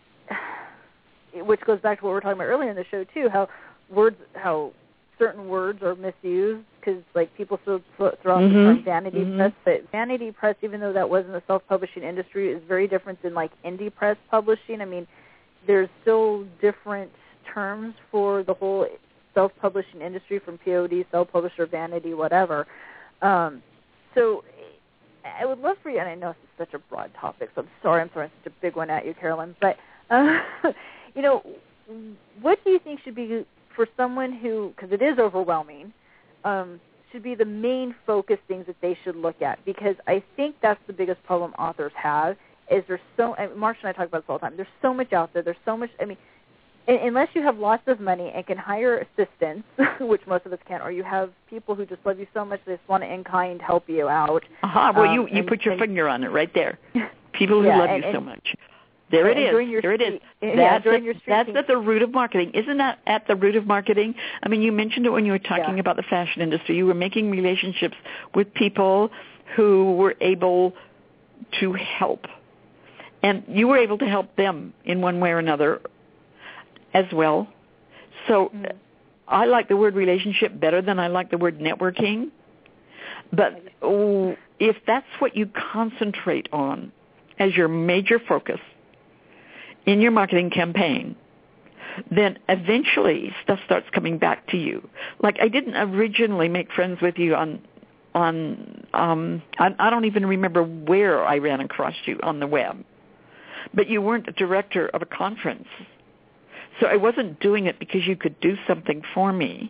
which goes back to what we were talking about earlier in the show too, how words, how certain words are misused because like people still throw out mm-hmm. the term vanity mm-hmm. press, but vanity press, even though that was in the self-publishing industry, is very different than like indie press publishing. I mean, there's still different terms for the whole self-publishing industry, from P O D, self-publisher, vanity, whatever. Um, so I would love for you, and I know this is such a broad topic, so I'm sorry I'm throwing such a big one at you, Carolyn, but, uh, you know, what do you think should be, for someone who, because it is overwhelming, um, should be the main focus things that they should look at? Because I think that's the biggest problem authors have, is there's so, and Marsha and I talk about this all the time, there's so much out there, there's so much, I mean, unless you have lots of money and can hire assistants, which most of us can't, or you have people who just love you so much they just want to in-kind help you out. Aha, uh-huh. well, um, you, you and, put your and, finger on it right there. People who yeah, love and, you so and, much. There it is. There street, it is. Yeah, that's during at, your street that's team. at the root of marketing. Isn't that at the root of marketing? I mean, you mentioned it when you were talking yeah. about the fashion industry. You were making relationships with people who were able to help. And you were able to help them in one way or another as well. So mm-hmm. I like the word relationship better than I like the word networking. But oh, if that's what you concentrate on as your major focus in your marketing campaign, then eventually stuff starts coming back to you. Like I didn't originally make friends with you on, on um, I, I don't even remember where I ran across you on the web. But you weren't a director of a conference. So I wasn't doing it because you could do something for me.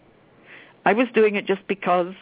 I was doing it just because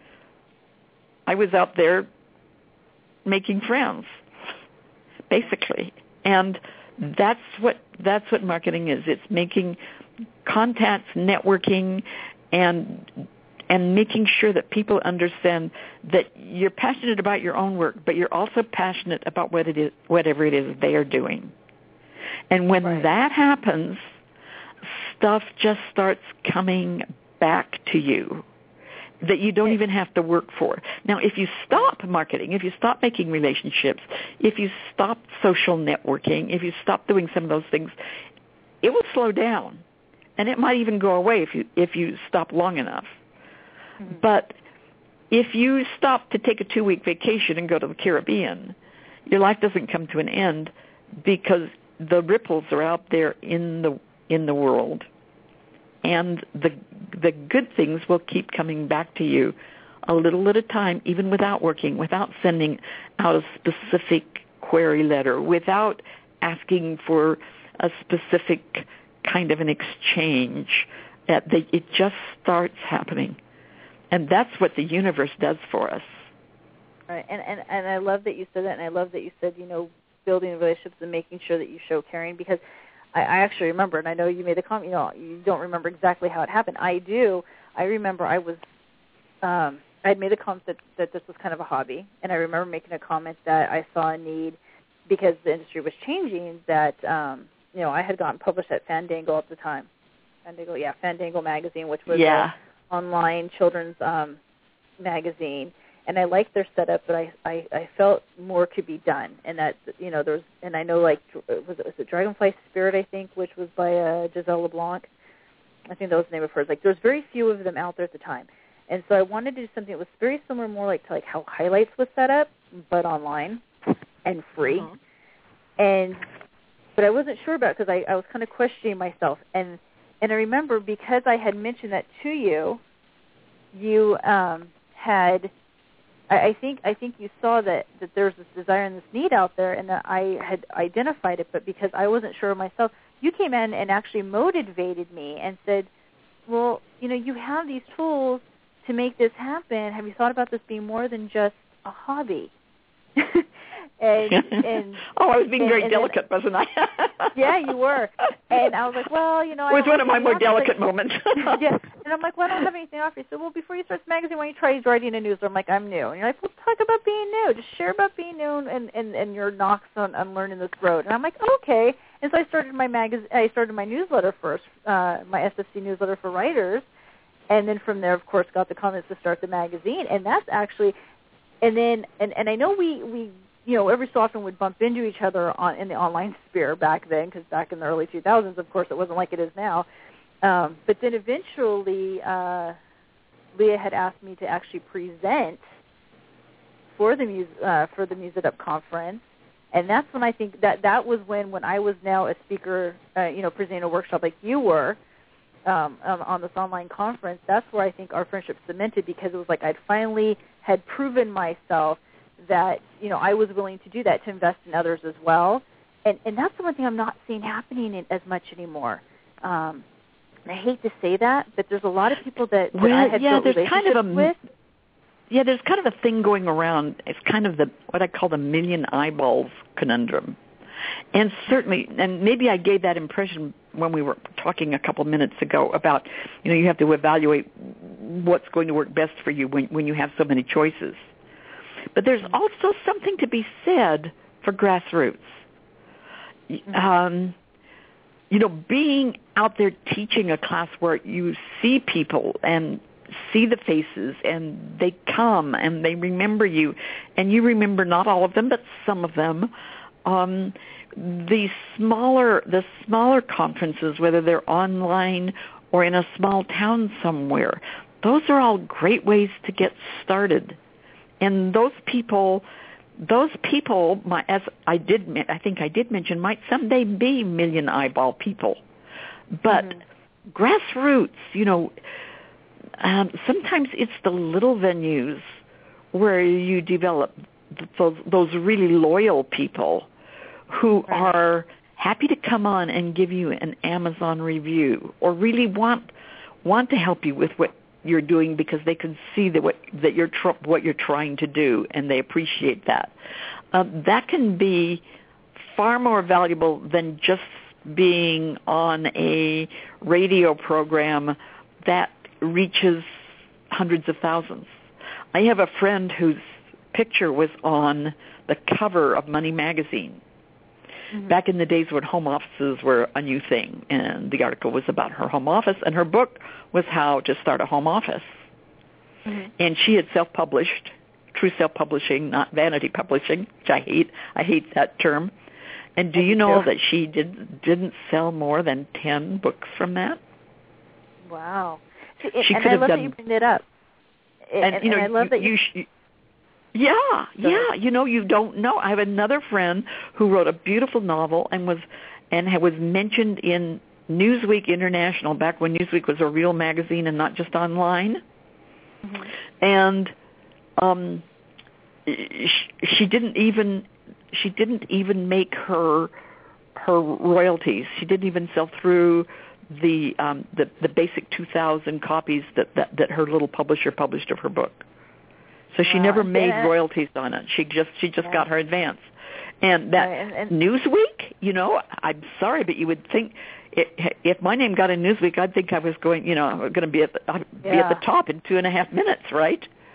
I was out there making friends, basically. And that's what that's what marketing is. It's making contacts, networking, and and making sure that people understand that you're passionate about your own work, but you're also passionate about what it is, whatever it is they are doing. And when right. that happens, stuff just starts coming back to you that you don't even have to work for. Now, if you stop marketing, if you stop making relationships, if you stop social networking, if you stop doing some of those things, it will slow down. And it might even go away if you if you stop long enough. Mm-hmm. But if you stop to take a two-week vacation and go to the Caribbean, your life doesn't come to an end because the ripples are out there in the in the world, and the the good things will keep coming back to you a little at a time, even without working, without sending out a specific query letter, without asking for a specific kind of an exchange. That they, it just starts happening, and that's what the universe does for us. Right, and and and I love that you said that, and I love that you said, you know, building relationships and making sure that you show caring, because I, I actually remember, and I know you made the comment, you know, you don't remember exactly how it happened. I do. I remember I was, um, I had made a comment that, that this was kind of a hobby, and I remember making a comment that I saw a need because the industry was changing. That um, you know, I had gotten published at Fandango at the time. Fandango, yeah, Fandango magazine, which was yeah. an online children's um, magazine. And I liked their setup, but I, I, I felt more could be done. And that, you know, there was, and I know, like, was it, was it Dragonfly Spirit, I think, which was by uh, Giselle LeBlanc. I think that was the name of hers. Like, there's very few of them out there at the time. And so I wanted to do something that was very similar, more like to like how Highlights was set up, but online and free. Uh-huh. And, but I wasn't sure about it because I, I was kind of questioning myself. And, and I remember because I had mentioned that to you, you um, had... I think I think you saw that, that there's this desire and this need out there, and that I had identified it, but because I wasn't sure of myself, you came in and actually motivated me and said, well, you know, you have these tools to make this happen. Have you thought about this being more than just a hobby? and, and oh, I was being and, very and delicate, then, wasn't I? Yeah, you were. And I was like, well, you know, it was I one of my more delicate like, moments. Yeah. And I'm like, well, I don't have anything to offer you. So, well, before you start this magazine, why don't you try writing a newsletter? I'm like, I'm new. And you're like, well, talk about being new. Just share about being new and, and, and your knocks on, on learning this road. And I'm like, okay. And so I started my magazine. I started my newsletter first, uh, my S F C newsletter for writers. And then from there, of course, got the comments to start the magazine. And that's actually, and then, and, and I know we, we, you know, every so often would bump into each other on in the online sphere back then, because back in the early two thousands, of course, it wasn't like it is now. Um, but then eventually, uh, Leah had asked me to actually present for the Muse, uh, for the Muse It Up conference, and that's when I think that that was when when I was now a speaker, uh, you know, presenting a workshop like you were um, on, on this online conference. That's where I think our friendship cemented, because it was like I'd finally had proven myself that, you know, I was willing to do that, to invest in others as well. And and that's the one thing I'm not seeing happening in, as much anymore. Um, and I hate to say that, but there's a lot of people that, that well, I had yeah, built there's kind of a, with. Yeah, there's kind of a thing going around. It's kind of the what I call the million eyeballs conundrum. And certainly, and maybe I gave that impression when we were talking a couple minutes ago about, you know, you have to evaluate what's going to work best for you when, when you have so many choices. But there's also something to be said for grassroots. Um, you know, being out there teaching a class where you see people and see the faces, and they come and they remember you, and you remember not all of them, but some of them. Um, the smaller, the smaller conferences, whether they're online or in a small town somewhere, those are all great ways to get started. And those people, those people, my, as I did, I think I did mention, might someday be million eyeball people. But mm-hmm. grassroots, you know, um, sometimes it's the little venues where you develop those, those really loyal people who right. are happy to come on and give you an Amazon review, or really want want to help you with what you're doing, because they can see that what that you're tr- what you're trying to do, and they appreciate that. Uh, that can be far more valuable than just being on a radio program that reaches hundreds of thousands. I have a friend whose picture was on the cover of Money magazine. Mm-hmm. Back in the days when home offices were a new thing, and the article was about her home office, and her book was how to start a home office. Mm-hmm. And she had self-published, true self-publishing, not vanity publishing, which I hate. I hate that term. And do you know that she did, didn't sell more than ten books from that? Wow. See, she and could I have love done, that you bring it up. And, and, you know, and I love you, that you... you Yeah, yeah. You know, you don't know. I have another friend who wrote a beautiful novel and was and was mentioned in Newsweek International back when Newsweek was a real magazine and not just online. Mm-hmm. And um, she, she didn't even she didn't even make her her royalties. She didn't even sell through the um, the, the basic two thousand copies that, that that her little publisher published of her book. So she wow. never made yeah. royalties on it. She just she just yeah. got her advance. And that right. and, and, Newsweek, you know, I'm sorry, but you would think it, if my name got in Newsweek, I'd think I was going, you know, going to be at the, I'd yeah. be at the top in two and a half minutes, right?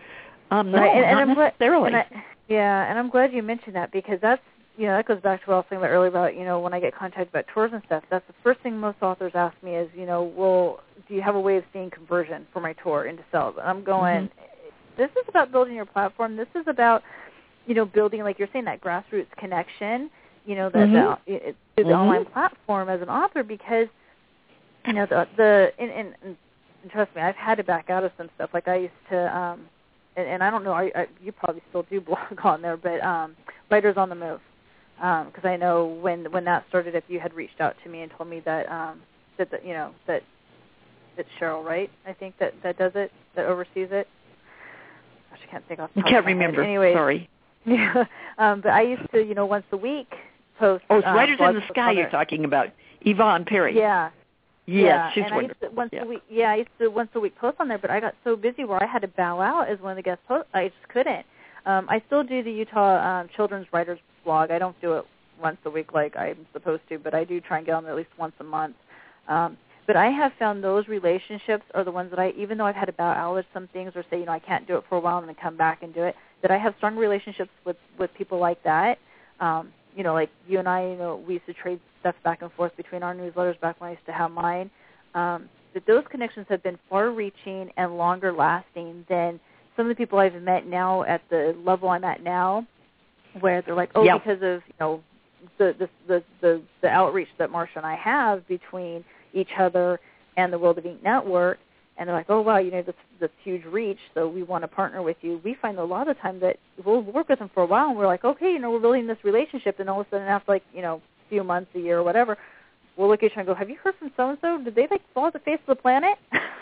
Um, no, right. and, and not I'm necessarily. Glad, and I, yeah, and I'm glad you mentioned that because that's, you know, that goes back to what I was saying about earlier about, you know, when I get contacted about tours and stuff, that's the first thing most authors ask me is, you know, well, do you have a way of seeing conversion for my tour into sales? And I'm going, mm-hmm. this is about building your platform. This is about, you know, building, like you're saying, that grassroots connection, you know, the, mm-hmm. the, it, the mm-hmm. online platform as an author because, you know, the, the and, and, and trust me, I've had to back out of some stuff. Like I used to, um, and, and I don't know, I, I, you probably still do blog on there, but um, Writers on the Move. Because um, I know when when that started, if you had reached out to me and told me that um, that, that you know that it's Cheryl, right? I think that, that does it, that oversees it. Gosh, I can't think off the top I can't of my remember. Head. Anyways, sorry. Yeah, um, but I used to, you know, once a week post. Oh, it's um, Writers in the Sky you're talking about, Yvonne Perry. Yeah. Yes, yeah, she's and wonderful. I used to once yeah. a week. Yeah, I used to once a week post on there, but I got so busy where I had to bow out as one of the guest posts. I just couldn't. Um, I still do the Utah um, Children's Writers blog. I don't do it once a week like I'm supposed to, but I do try and get on there at least once a month. Um, but I have found those relationships are the ones that I, even though I've had to bow out of some things or say, you know, I can't do it for a while and then come back and do it, that I have strong relationships with, with people like that. Um, you know, like you and I, you know, we used to trade stuff back and forth between our newsletters back when I used to have mine. Um, that those connections have been far-reaching and longer-lasting than some of the people I've met now at the level I'm at now, where they're like, oh, yeah. because of, you know, the the, the the the outreach that Marsha and I have between each other and the World of Ink Network, and they're like, oh, wow, you know, this, this huge reach, so we want to partner with you. We find a lot of the time that we'll work with them for a while, and we're like, okay, you know, we're building this relationship, and all of a sudden after, like, you know, a few months, a year, or whatever, we'll look at each other and go, have you heard from so-and-so? Did they, like, fall off the face of the planet?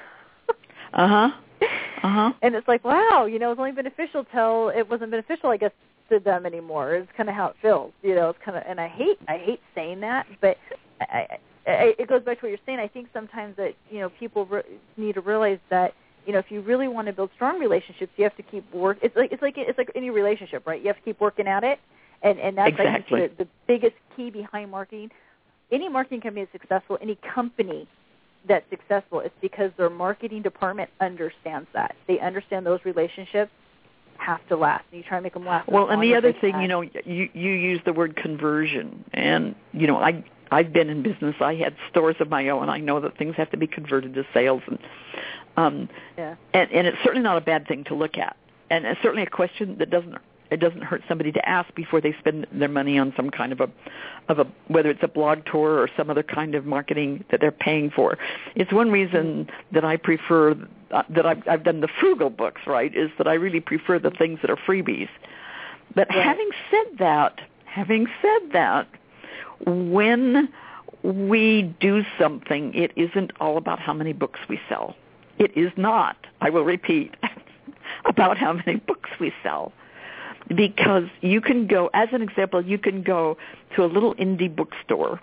uh-huh. Uh-huh. And it's like, wow, you know, it's only beneficial till it wasn't beneficial, I guess, to them anymore. It's kind of how it feels, you know. It's kind of, and I hate, I hate saying that, but I, I, it goes back to what you're saying. I think sometimes that, you know, people re- need to realize that, you know, if you really want to build strong relationships, you have to keep work. It's like it's like it's like any relationship, right? You have to keep working at it, and and that's exactly. I think the, the biggest key behind marketing. Any marketing company is successful. Any company that's successful is because their marketing department understands that. They understand those relationships have to last. And you try to make them last. Well, and the other thing, can. you know, you you use the word conversion, and you know, I I've been in business. I had stores of my own. I know that things have to be converted to sales, and um, yeah, and and it's certainly not a bad thing to look at, and it's certainly a question that doesn't it doesn't hurt somebody to ask before they spend their money on some kind of a of a whether it's a blog tour or some other kind of marketing that they're paying for. It's one reason that I prefer uh, that I've, I've done the frugal books, right, is that I really prefer the things that are freebies. But right. having said that, having said that, when we do something, it isn't all about how many books we sell. It is not, I will repeat, about how many books we sell. Because you can go, as an example, you can go to a little indie bookstore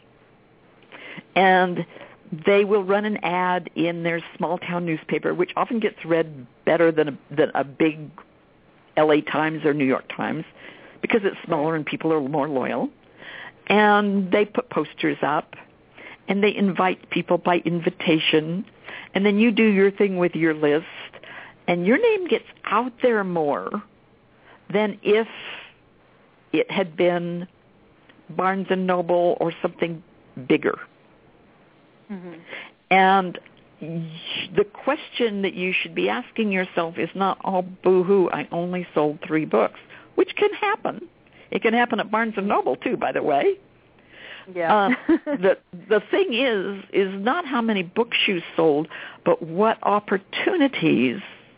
and they will run an ad in their small town newspaper, which often gets read better than a, than a big L A Times or New York Times because it's smaller and people are more loyal. And they put posters up and they invite people by invitation. And then you do your thing with your list and your name gets out there more than if it had been Barnes and Noble or something bigger. Mm-hmm. And the question that you should be asking yourself is not, oh, boo-hoo, I only sold three books, which can happen. It can happen at Barnes and Noble, too, by the way. Yeah. uh, the the thing is, is not how many books you sold, but what opportunities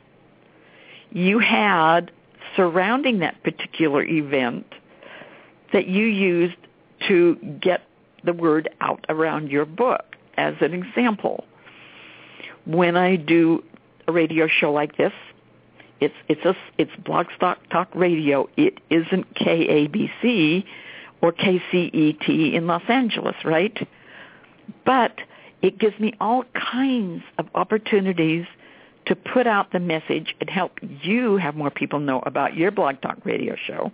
you had surrounding that particular event that you used to get the word out around your book. As an example, when I do a radio show like this, it's it's a it's Blog Talk Radio. It isn't K A B C or K C E T in Los Angeles, right? But it gives me all kinds of opportunities to put out the message and help you have more people know about your Blog Talk Radio show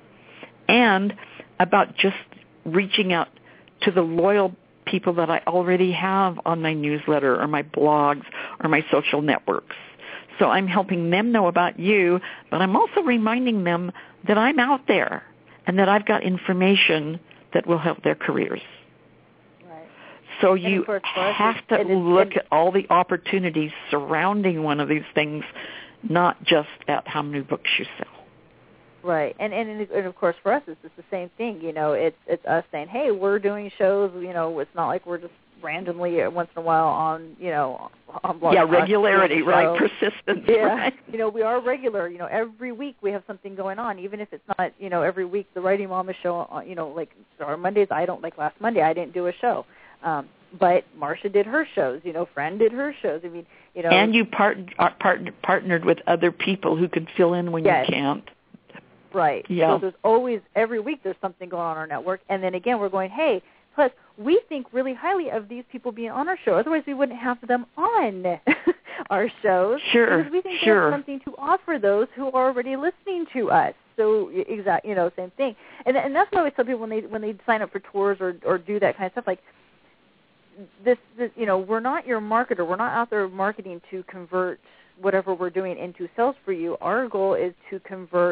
and about just reaching out to the loyal people that I already have on my newsletter or my blogs or my social networks. So I'm helping them know about you, but I'm also reminding them that I'm out there and that I've got information that will help their careers. Right. So you have to look at all the opportunities surrounding one of these things, not just at how many books you sell. Right, and, and and of course for us it's just the same thing. You know, it's it's us saying, hey, we're doing shows. You know, it's not like we're just randomly once in a while on, you know, on Blog yeah, Talk, regularity, right? Persistence. Yeah, right? You know, we are regular. You know, every week we have something going on, even if it's not, you know, every week the Writing Mama show. You know, like on Mondays, I don't like last Monday I didn't do a show, um, but Marcia did her shows. You know, Friend did her shows. I mean, you know, and you part, part, partnered with other people who could fill in when yes. you can't. Right. Yeah. So there's always, every week there's something going on in our network. And then again, we're going, hey, plus we think really highly of these people being on our show. Otherwise we wouldn't have them on our shows. Sure, because we think sure. there's something to offer those who are already listening to us. So exact, you know, same thing. And and that's why we tell people when they when they sign up for tours or or do that kind of stuff, like this, this you know, we're not your marketer. We're not out there marketing to convert whatever we're doing into sales for you. Our goal is to convert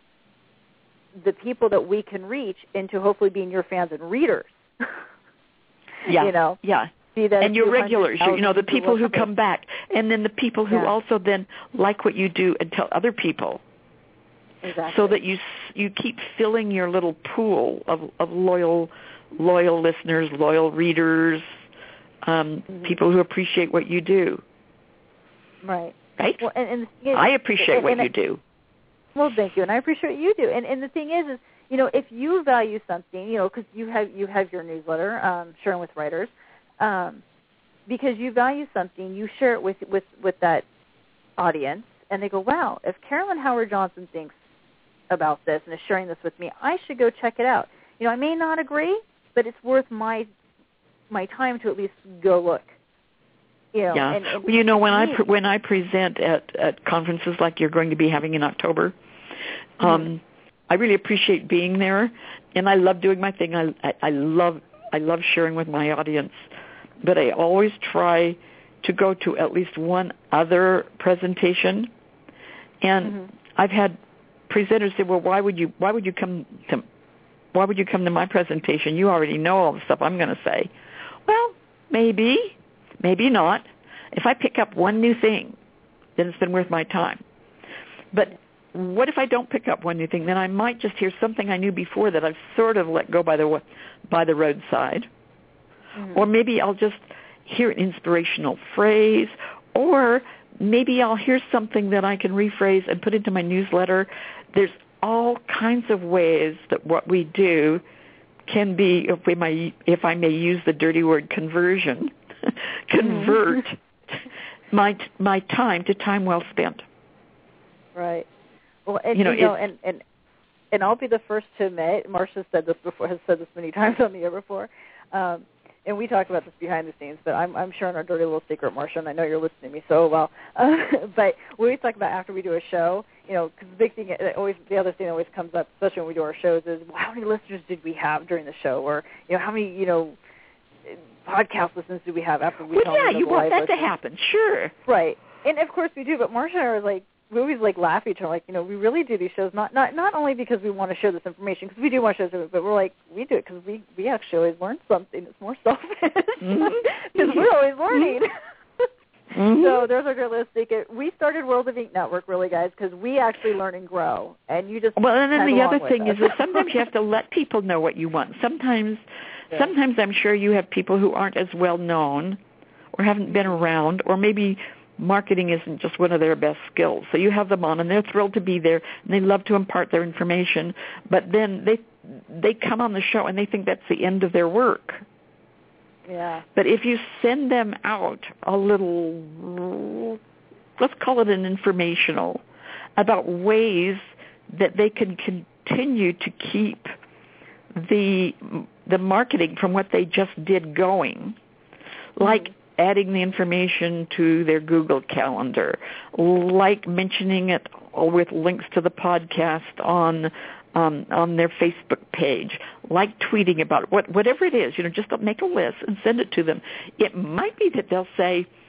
the people that we can reach into hopefully being your fans and readers. Yeah, you know, yeah. See that and your regulars, you know, the people who come back, and then the people who yeah. also then like what you do and tell other people. Exactly. So that you you keep filling your little pool of, of loyal loyal listeners, loyal readers, um, mm-hmm. people who appreciate what you do. Right. Right. Well, and, and you know, I appreciate and, what and you I, do. Well, thank you, and I appreciate what you do. And and the thing is, is you know, if you value something, you know, because you have you have your newsletter, um, Sharing with Writers, um, because you value something, you share it with with with that audience, and they go, wow, if Carolyn Howard Johnson thinks about this and is sharing this with me, I should go check it out. You know, I may not agree, but it's worth my my time to at least go look. You know, yeah. And, and well, you know, when I pre- when I present at, at conferences like you're going to be having in October, mm-hmm. um, I really appreciate being there, and I love doing my thing. I, I I love I love sharing with my audience, but I always try to go to at least one other presentation, and mm-hmm. I've had presenters say, "Well, why would you why would you come to why would you come to my presentation? You already know all the stuff I'm going to say." Well, maybe. Maybe not. If I pick up one new thing, then it's been worth my time. But what if I don't pick up one new thing? Then I might just hear something I knew before that I've sort of let go by the by the roadside. Mm-hmm. Or maybe I'll just hear an inspirational phrase, or maybe I'll hear something that I can rephrase and put into my newsletter. There's all kinds of ways that what we do can be, if, we may, if I may use the dirty word conversion, convert my my time to time well spent. Right. Well, and you know, you know and, and and I'll be the first to admit, Marcia said this before, has said this many times on the air before, um, and we talk about this behind the scenes, but I'm I'm sharing our dirty little secret, Marcia, and I know you're listening to me so well. Uh, but we always talk about after we do a show, you know, because the big thing, always the other thing that always comes up, especially when we do our shows, is, well, how many listeners did we have during the show, or you know, how many, you know, podcast listens do we have after we well, tell yeah, them you want that listen. to happen, sure. Right. And, of course, we do, but Marcia and I are like, we always, like, laugh at each other, like, you know, we really do these shows, not not, not only because we want to share this information, because we do want to share this, but we're like, we do it because we, we actually always learn something. It's more selfish, because mm-hmm. we're always learning. Mm-hmm. So there's our great little secret. We started World of Ink Network, really, guys, because we actually learn and grow, and you just Well, and then the other thing us. is that sometimes you have to let people know what you want. Sometimes... Yeah. Sometimes I'm sure you have people who aren't as well known or haven't been around, or maybe marketing isn't just one of their best skills. So you have them on, and they're thrilled to be there, and they love to impart their information, but then they they come on the show, and they think that's the end of their work. Yeah. But if you send them out a little, let's call it an informational, about ways that they can continue to keep the the marketing from what they just did going, like mm-hmm. adding the information to their Google Calendar, like mentioning it with links to the podcast on um, on their Facebook page, like tweeting about it, what, whatever it is, you know, just make a list and send it to them. It might be that they'll say,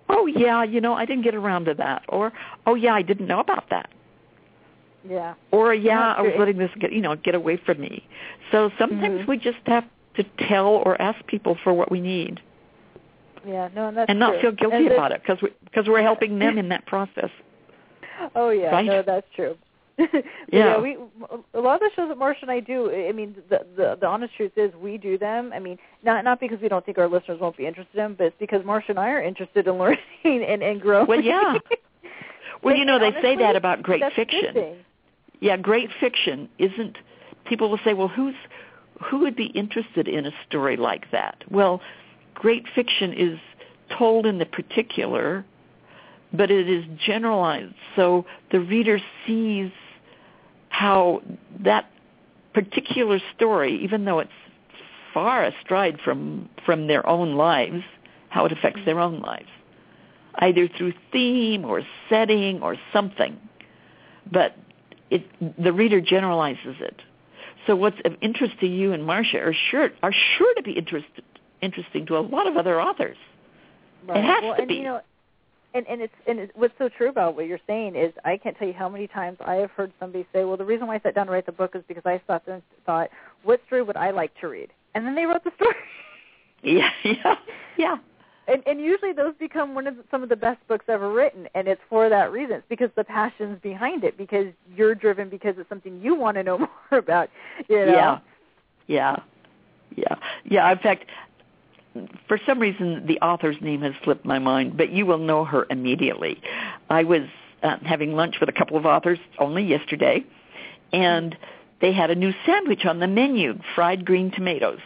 oh, yeah, you know, I didn't get around to that. Or, oh, yeah, I didn't know about that. Yeah. Or, yeah, yeah I was letting this get, you know, get away from me. So sometimes mm-hmm. we just have to tell or ask people for what we need. Yeah, no, and that's And not true. feel guilty and about it because we, because we're helping them in that process. Oh, yeah, right? no, that's true. yeah. yeah, we a lot of the shows that Marsha and I do, I mean, the, the the honest truth is we do them. I mean, not not because we don't think our listeners won't be interested in them, but it's because Marsha and I are interested in learning and, and growing. Well, yeah. Well, you know, they honestly, say that about great that's fiction. Yeah, great fiction isn't, people will say, well, who's who would be interested in a story like that? Well, great fiction is told in the particular, but it is generalized, so the reader sees how that particular story, even though it's far astride from from their own lives, how it affects their own lives, either through theme or setting or something. But it, the reader generalizes it. So what's of interest to you and Marsha are sure are sure to be interested, interesting to a lot of other authors. Right. It has well, to and, be. You know, And and it's and it's, what's so true about what you're saying is I can't tell you how many times I have heard somebody say, well, the reason why I sat down to write the book is because I sat there and thought, what story would I like to read? And then they wrote the story. Yeah, yeah, yeah. And and usually those become one of the, some of the best books ever written, and it's for that reason. It's because the passion's behind it, because you're driven because it's something you want to know more about. You know? Yeah, yeah, yeah, yeah. In fact, for some reason, the author's name has slipped my mind, but you will know her immediately. I was uh, having lunch with a couple of authors only yesterday, and they had a new sandwich on the menu, fried green tomatoes,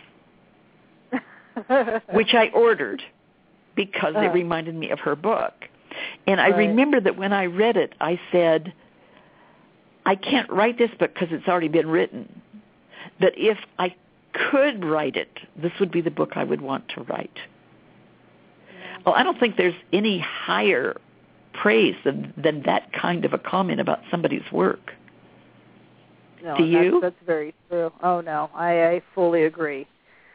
which I ordered because uh-huh. it reminded me of her book. And I right. remember that when I read it, I said, I can't write this book because it's already been written. But if I could write it, this would be the book I would want to write. Yeah. Well, I don't think there's any higher praise than, than that kind of a comment about somebody's work. No, Do you? That's, that's very true. Oh, no, I, I fully agree.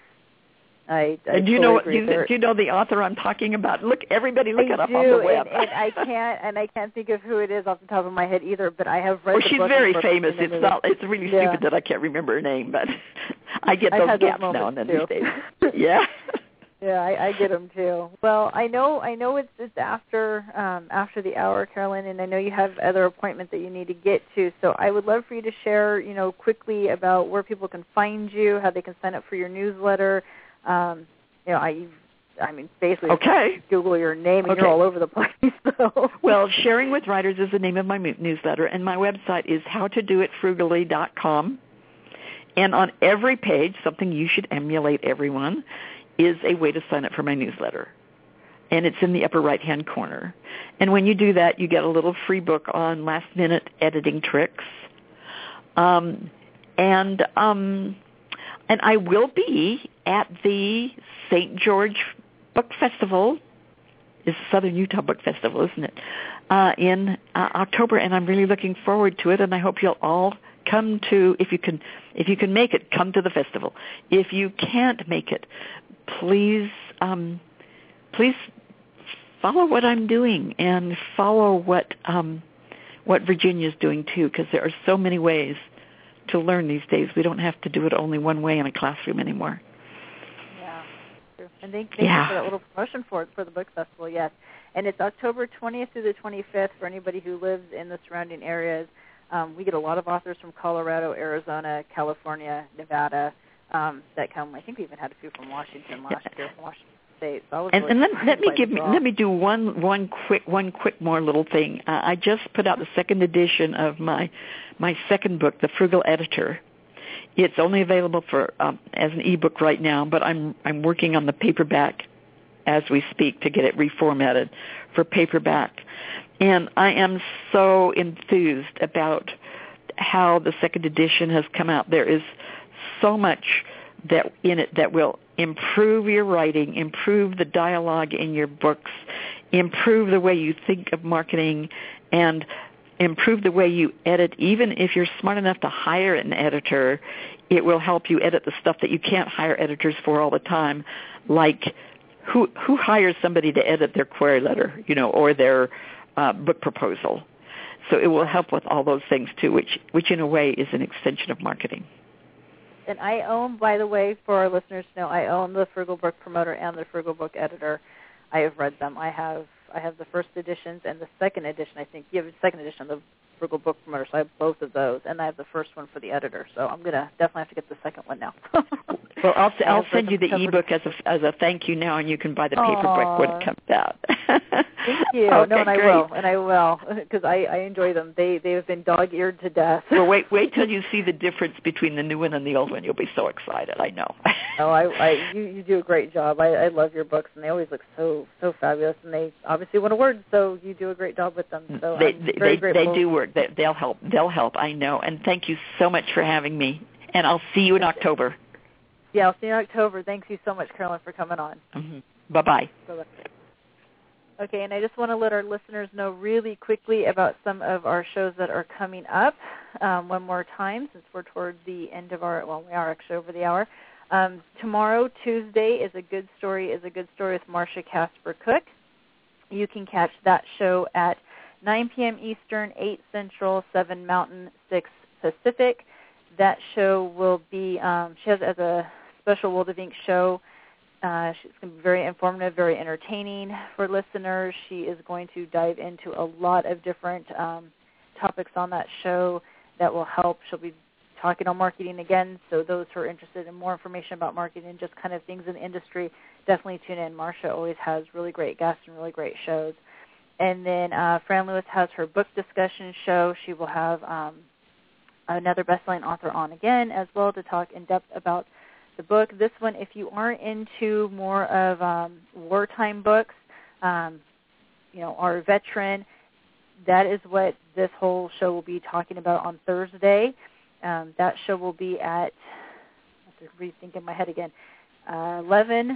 I, I and do you fully know agree. do you, do you know the author I'm talking about? Look, everybody, look I it up do, on the web. And, and I can't, and I can't think of who it is off the top of my head either. But I have read. Well, the she's book very and famous. It's movie. not. It's really yeah. stupid that I can't remember her name, but I get I've those had gaps those now and then too. these days. Yeah. Yeah, I, I get them too. Well, I know, I know it's it's after um, after the hour, Carolyn, and I know you have other appointments that you need to get to. So I would love for you to share, you know, quickly about where people can find you, how they can sign up for your newsletter. Um, you know, I, I mean, basically, okay. Google your name and okay. you're all over the place. So. Well, Sharing with Writers is the name of my newsletter, and my website is how to do it frugally dot com. And on every page, something you should emulate, everyone, is a way to sign up for my newsletter. And it's in the upper right-hand corner. And when you do that, you get a little free book on last-minute editing tricks. Um, and um, and I will be at the Saint George Book Festival. It's Southern Utah Book Festival, isn't it? Uh, in uh, October, and I'm really looking forward to it. And I hope you'll all come to, if you can, if you can make it, come to the festival. If you can't make it, please, um, please follow what I'm doing and follow what um, what Virginia's doing too, because there are so many ways to learn these days. We don't have to do it only one way in a classroom anymore. Yeah, true. And thank, thank yeah. you for that little promotion for for the book festival. Yes, and it's October twentieth through the twenty-fifth for anybody who lives in the surrounding areas. Um, we get a lot of authors from Colorado, Arizona, California, Nevada um, that come. I think we even had a few from Washington last yeah. year, from Washington State. So I was and really and let, let me give me, draw. let me do one one quick one quick more little thing. Uh, I just put out the second edition of my my second book, The Frugal Editor. It's only available for um, as an ebook right now, but I'm I'm working on the paperback as we speak to get it reformatted for paperback. And I am so enthused about how the second edition has come out. There is so much that in it that will improve your writing, improve the dialogue in your books, improve the way you think of marketing, and improve the way you edit. Even if you're smart enough to hire an editor, it will help you edit the stuff that you can't hire editors for all the time, like who who hires somebody to edit their query letter, you know, or their uh, book proposal? So it will help with all those things too, which which in a way is an extension of marketing. And I own, by the way, for our listeners to know, I own the Frugal Book Promoter and the Frugal Book Editor. I have read them. I have I have the first editions and the second edition. I think you have the second edition of the Frugal Book Promoter, so I have both of those, and I have the first one for the editor. So I'm gonna definitely have to get the second one now. Well, I'll I'll send you the ebook as a as a thank you now, and you can buy the paperback when it comes out. Thank you. Okay, no, and I great. will, and I will, because I, I enjoy them. They they have been dog-eared to death. Well, wait wait till you see the difference between the new one and the old one. You'll be so excited. I know. Oh, I, I you, you do a great job. I, I love your books, and they always look so so fabulous. And they obviously won awards, so you do a great job with them. So they I'm they, very they, grateful. they do work. They, they'll help. They'll help. I know. And thank you so much for having me. And I'll see you in October. Yeah, I'll see you in October. Thanks you so much, Carolyn, for coming on. Mm-hmm. Bye-bye. Bye-bye. Okay, and I just want to let our listeners know really quickly about some of our shows that are coming up um, one more time, since we're toward the end of our, well, we are actually over the hour. Um, tomorrow, Tuesday, is a good story, is a good story with Marcia Casper Cook. You can catch that show at nine p.m. Eastern, eight Central, seven Mountain, six Pacific. That show will be, um, she has as a special World of Ink show. Uh, she's going to be very informative, very entertaining for listeners. She is going to dive into a lot of different um, topics on that show that will help. She'll be talking on marketing again, so those who are interested in more information about marketing and just kind of things in the industry, definitely tune in. Marcia always has really great guests and really great shows. And then uh, Fran Lewis has her book discussion show. She will have um, another best-selling author on again as well to talk in depth about the book. This one, if you aren't into more of um, wartime books, um, you know, are a veteran, that is what this whole show will be talking about on Thursday. Um, that show will be at, I have to rethink in my head again, uh, eleven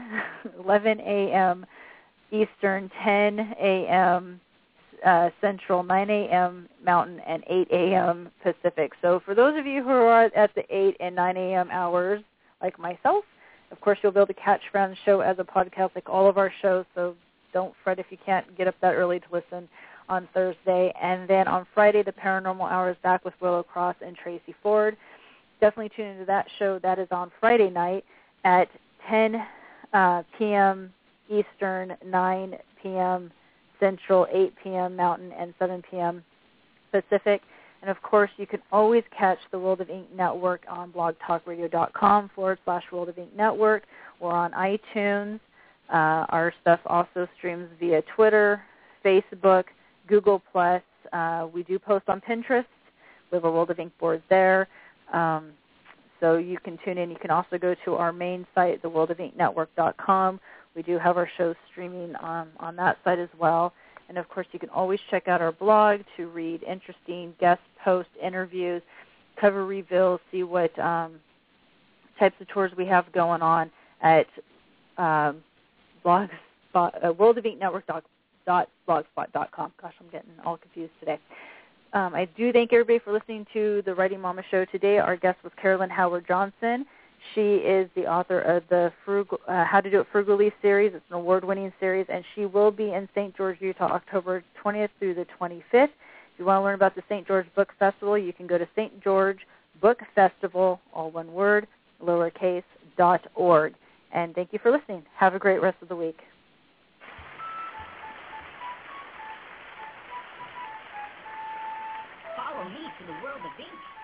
a.m. Eastern, ten a.m. Uh, Central, nine a.m. Mountain, and eight a.m. Pacific. So for those of you who are at the eight and nine a.m. hours, like myself, of course you'll be able to catch Fran's show as a podcast like all of our shows, so don't fret if you can't get up that early to listen on Thursday. And then on Friday, the Paranormal Hour is back with Willow Cross and Tracy Ford. Definitely tune into that show. That is on Friday night at ten p.m. Eastern, nine p.m. Central, eight p.m. Mountain, and seven p.m. Pacific. And, of course, you can always catch the World of Ink Network on blogtalkradio.com forward slash World of Ink Network. We're on iTunes. Uh, our stuff also streams via Twitter, Facebook, Google Plus. Uh, we do post on Pinterest. We have a World of Ink board there. Um, so you can tune in. You can also go to our main site, the world of ink network dot com. We do have our shows streaming um, on that site as well. And, of course, you can always check out our blog to read interesting guest posts, interviews, cover reveals, see what um, types of tours we have going on at um, blogspot, uh, world of ink network dot blogspot dot com. Gosh, I'm getting all confused today. Um, I do thank everybody for listening to the Writing Mama Show today. Our guest was Carolyn Howard Johnson. She is the author of the Frugal, uh, How to Do It Frugally series. It's an award-winning series, and she will be in Saint George, Utah, October twentieth through the twenty-fifth. If you want to learn about the Saint George Book Festival, you can go to Saint George Book Festival, all one word, lowercase, dot org. And thank you for listening. Have a great rest of the week. Follow me to the World of Ink.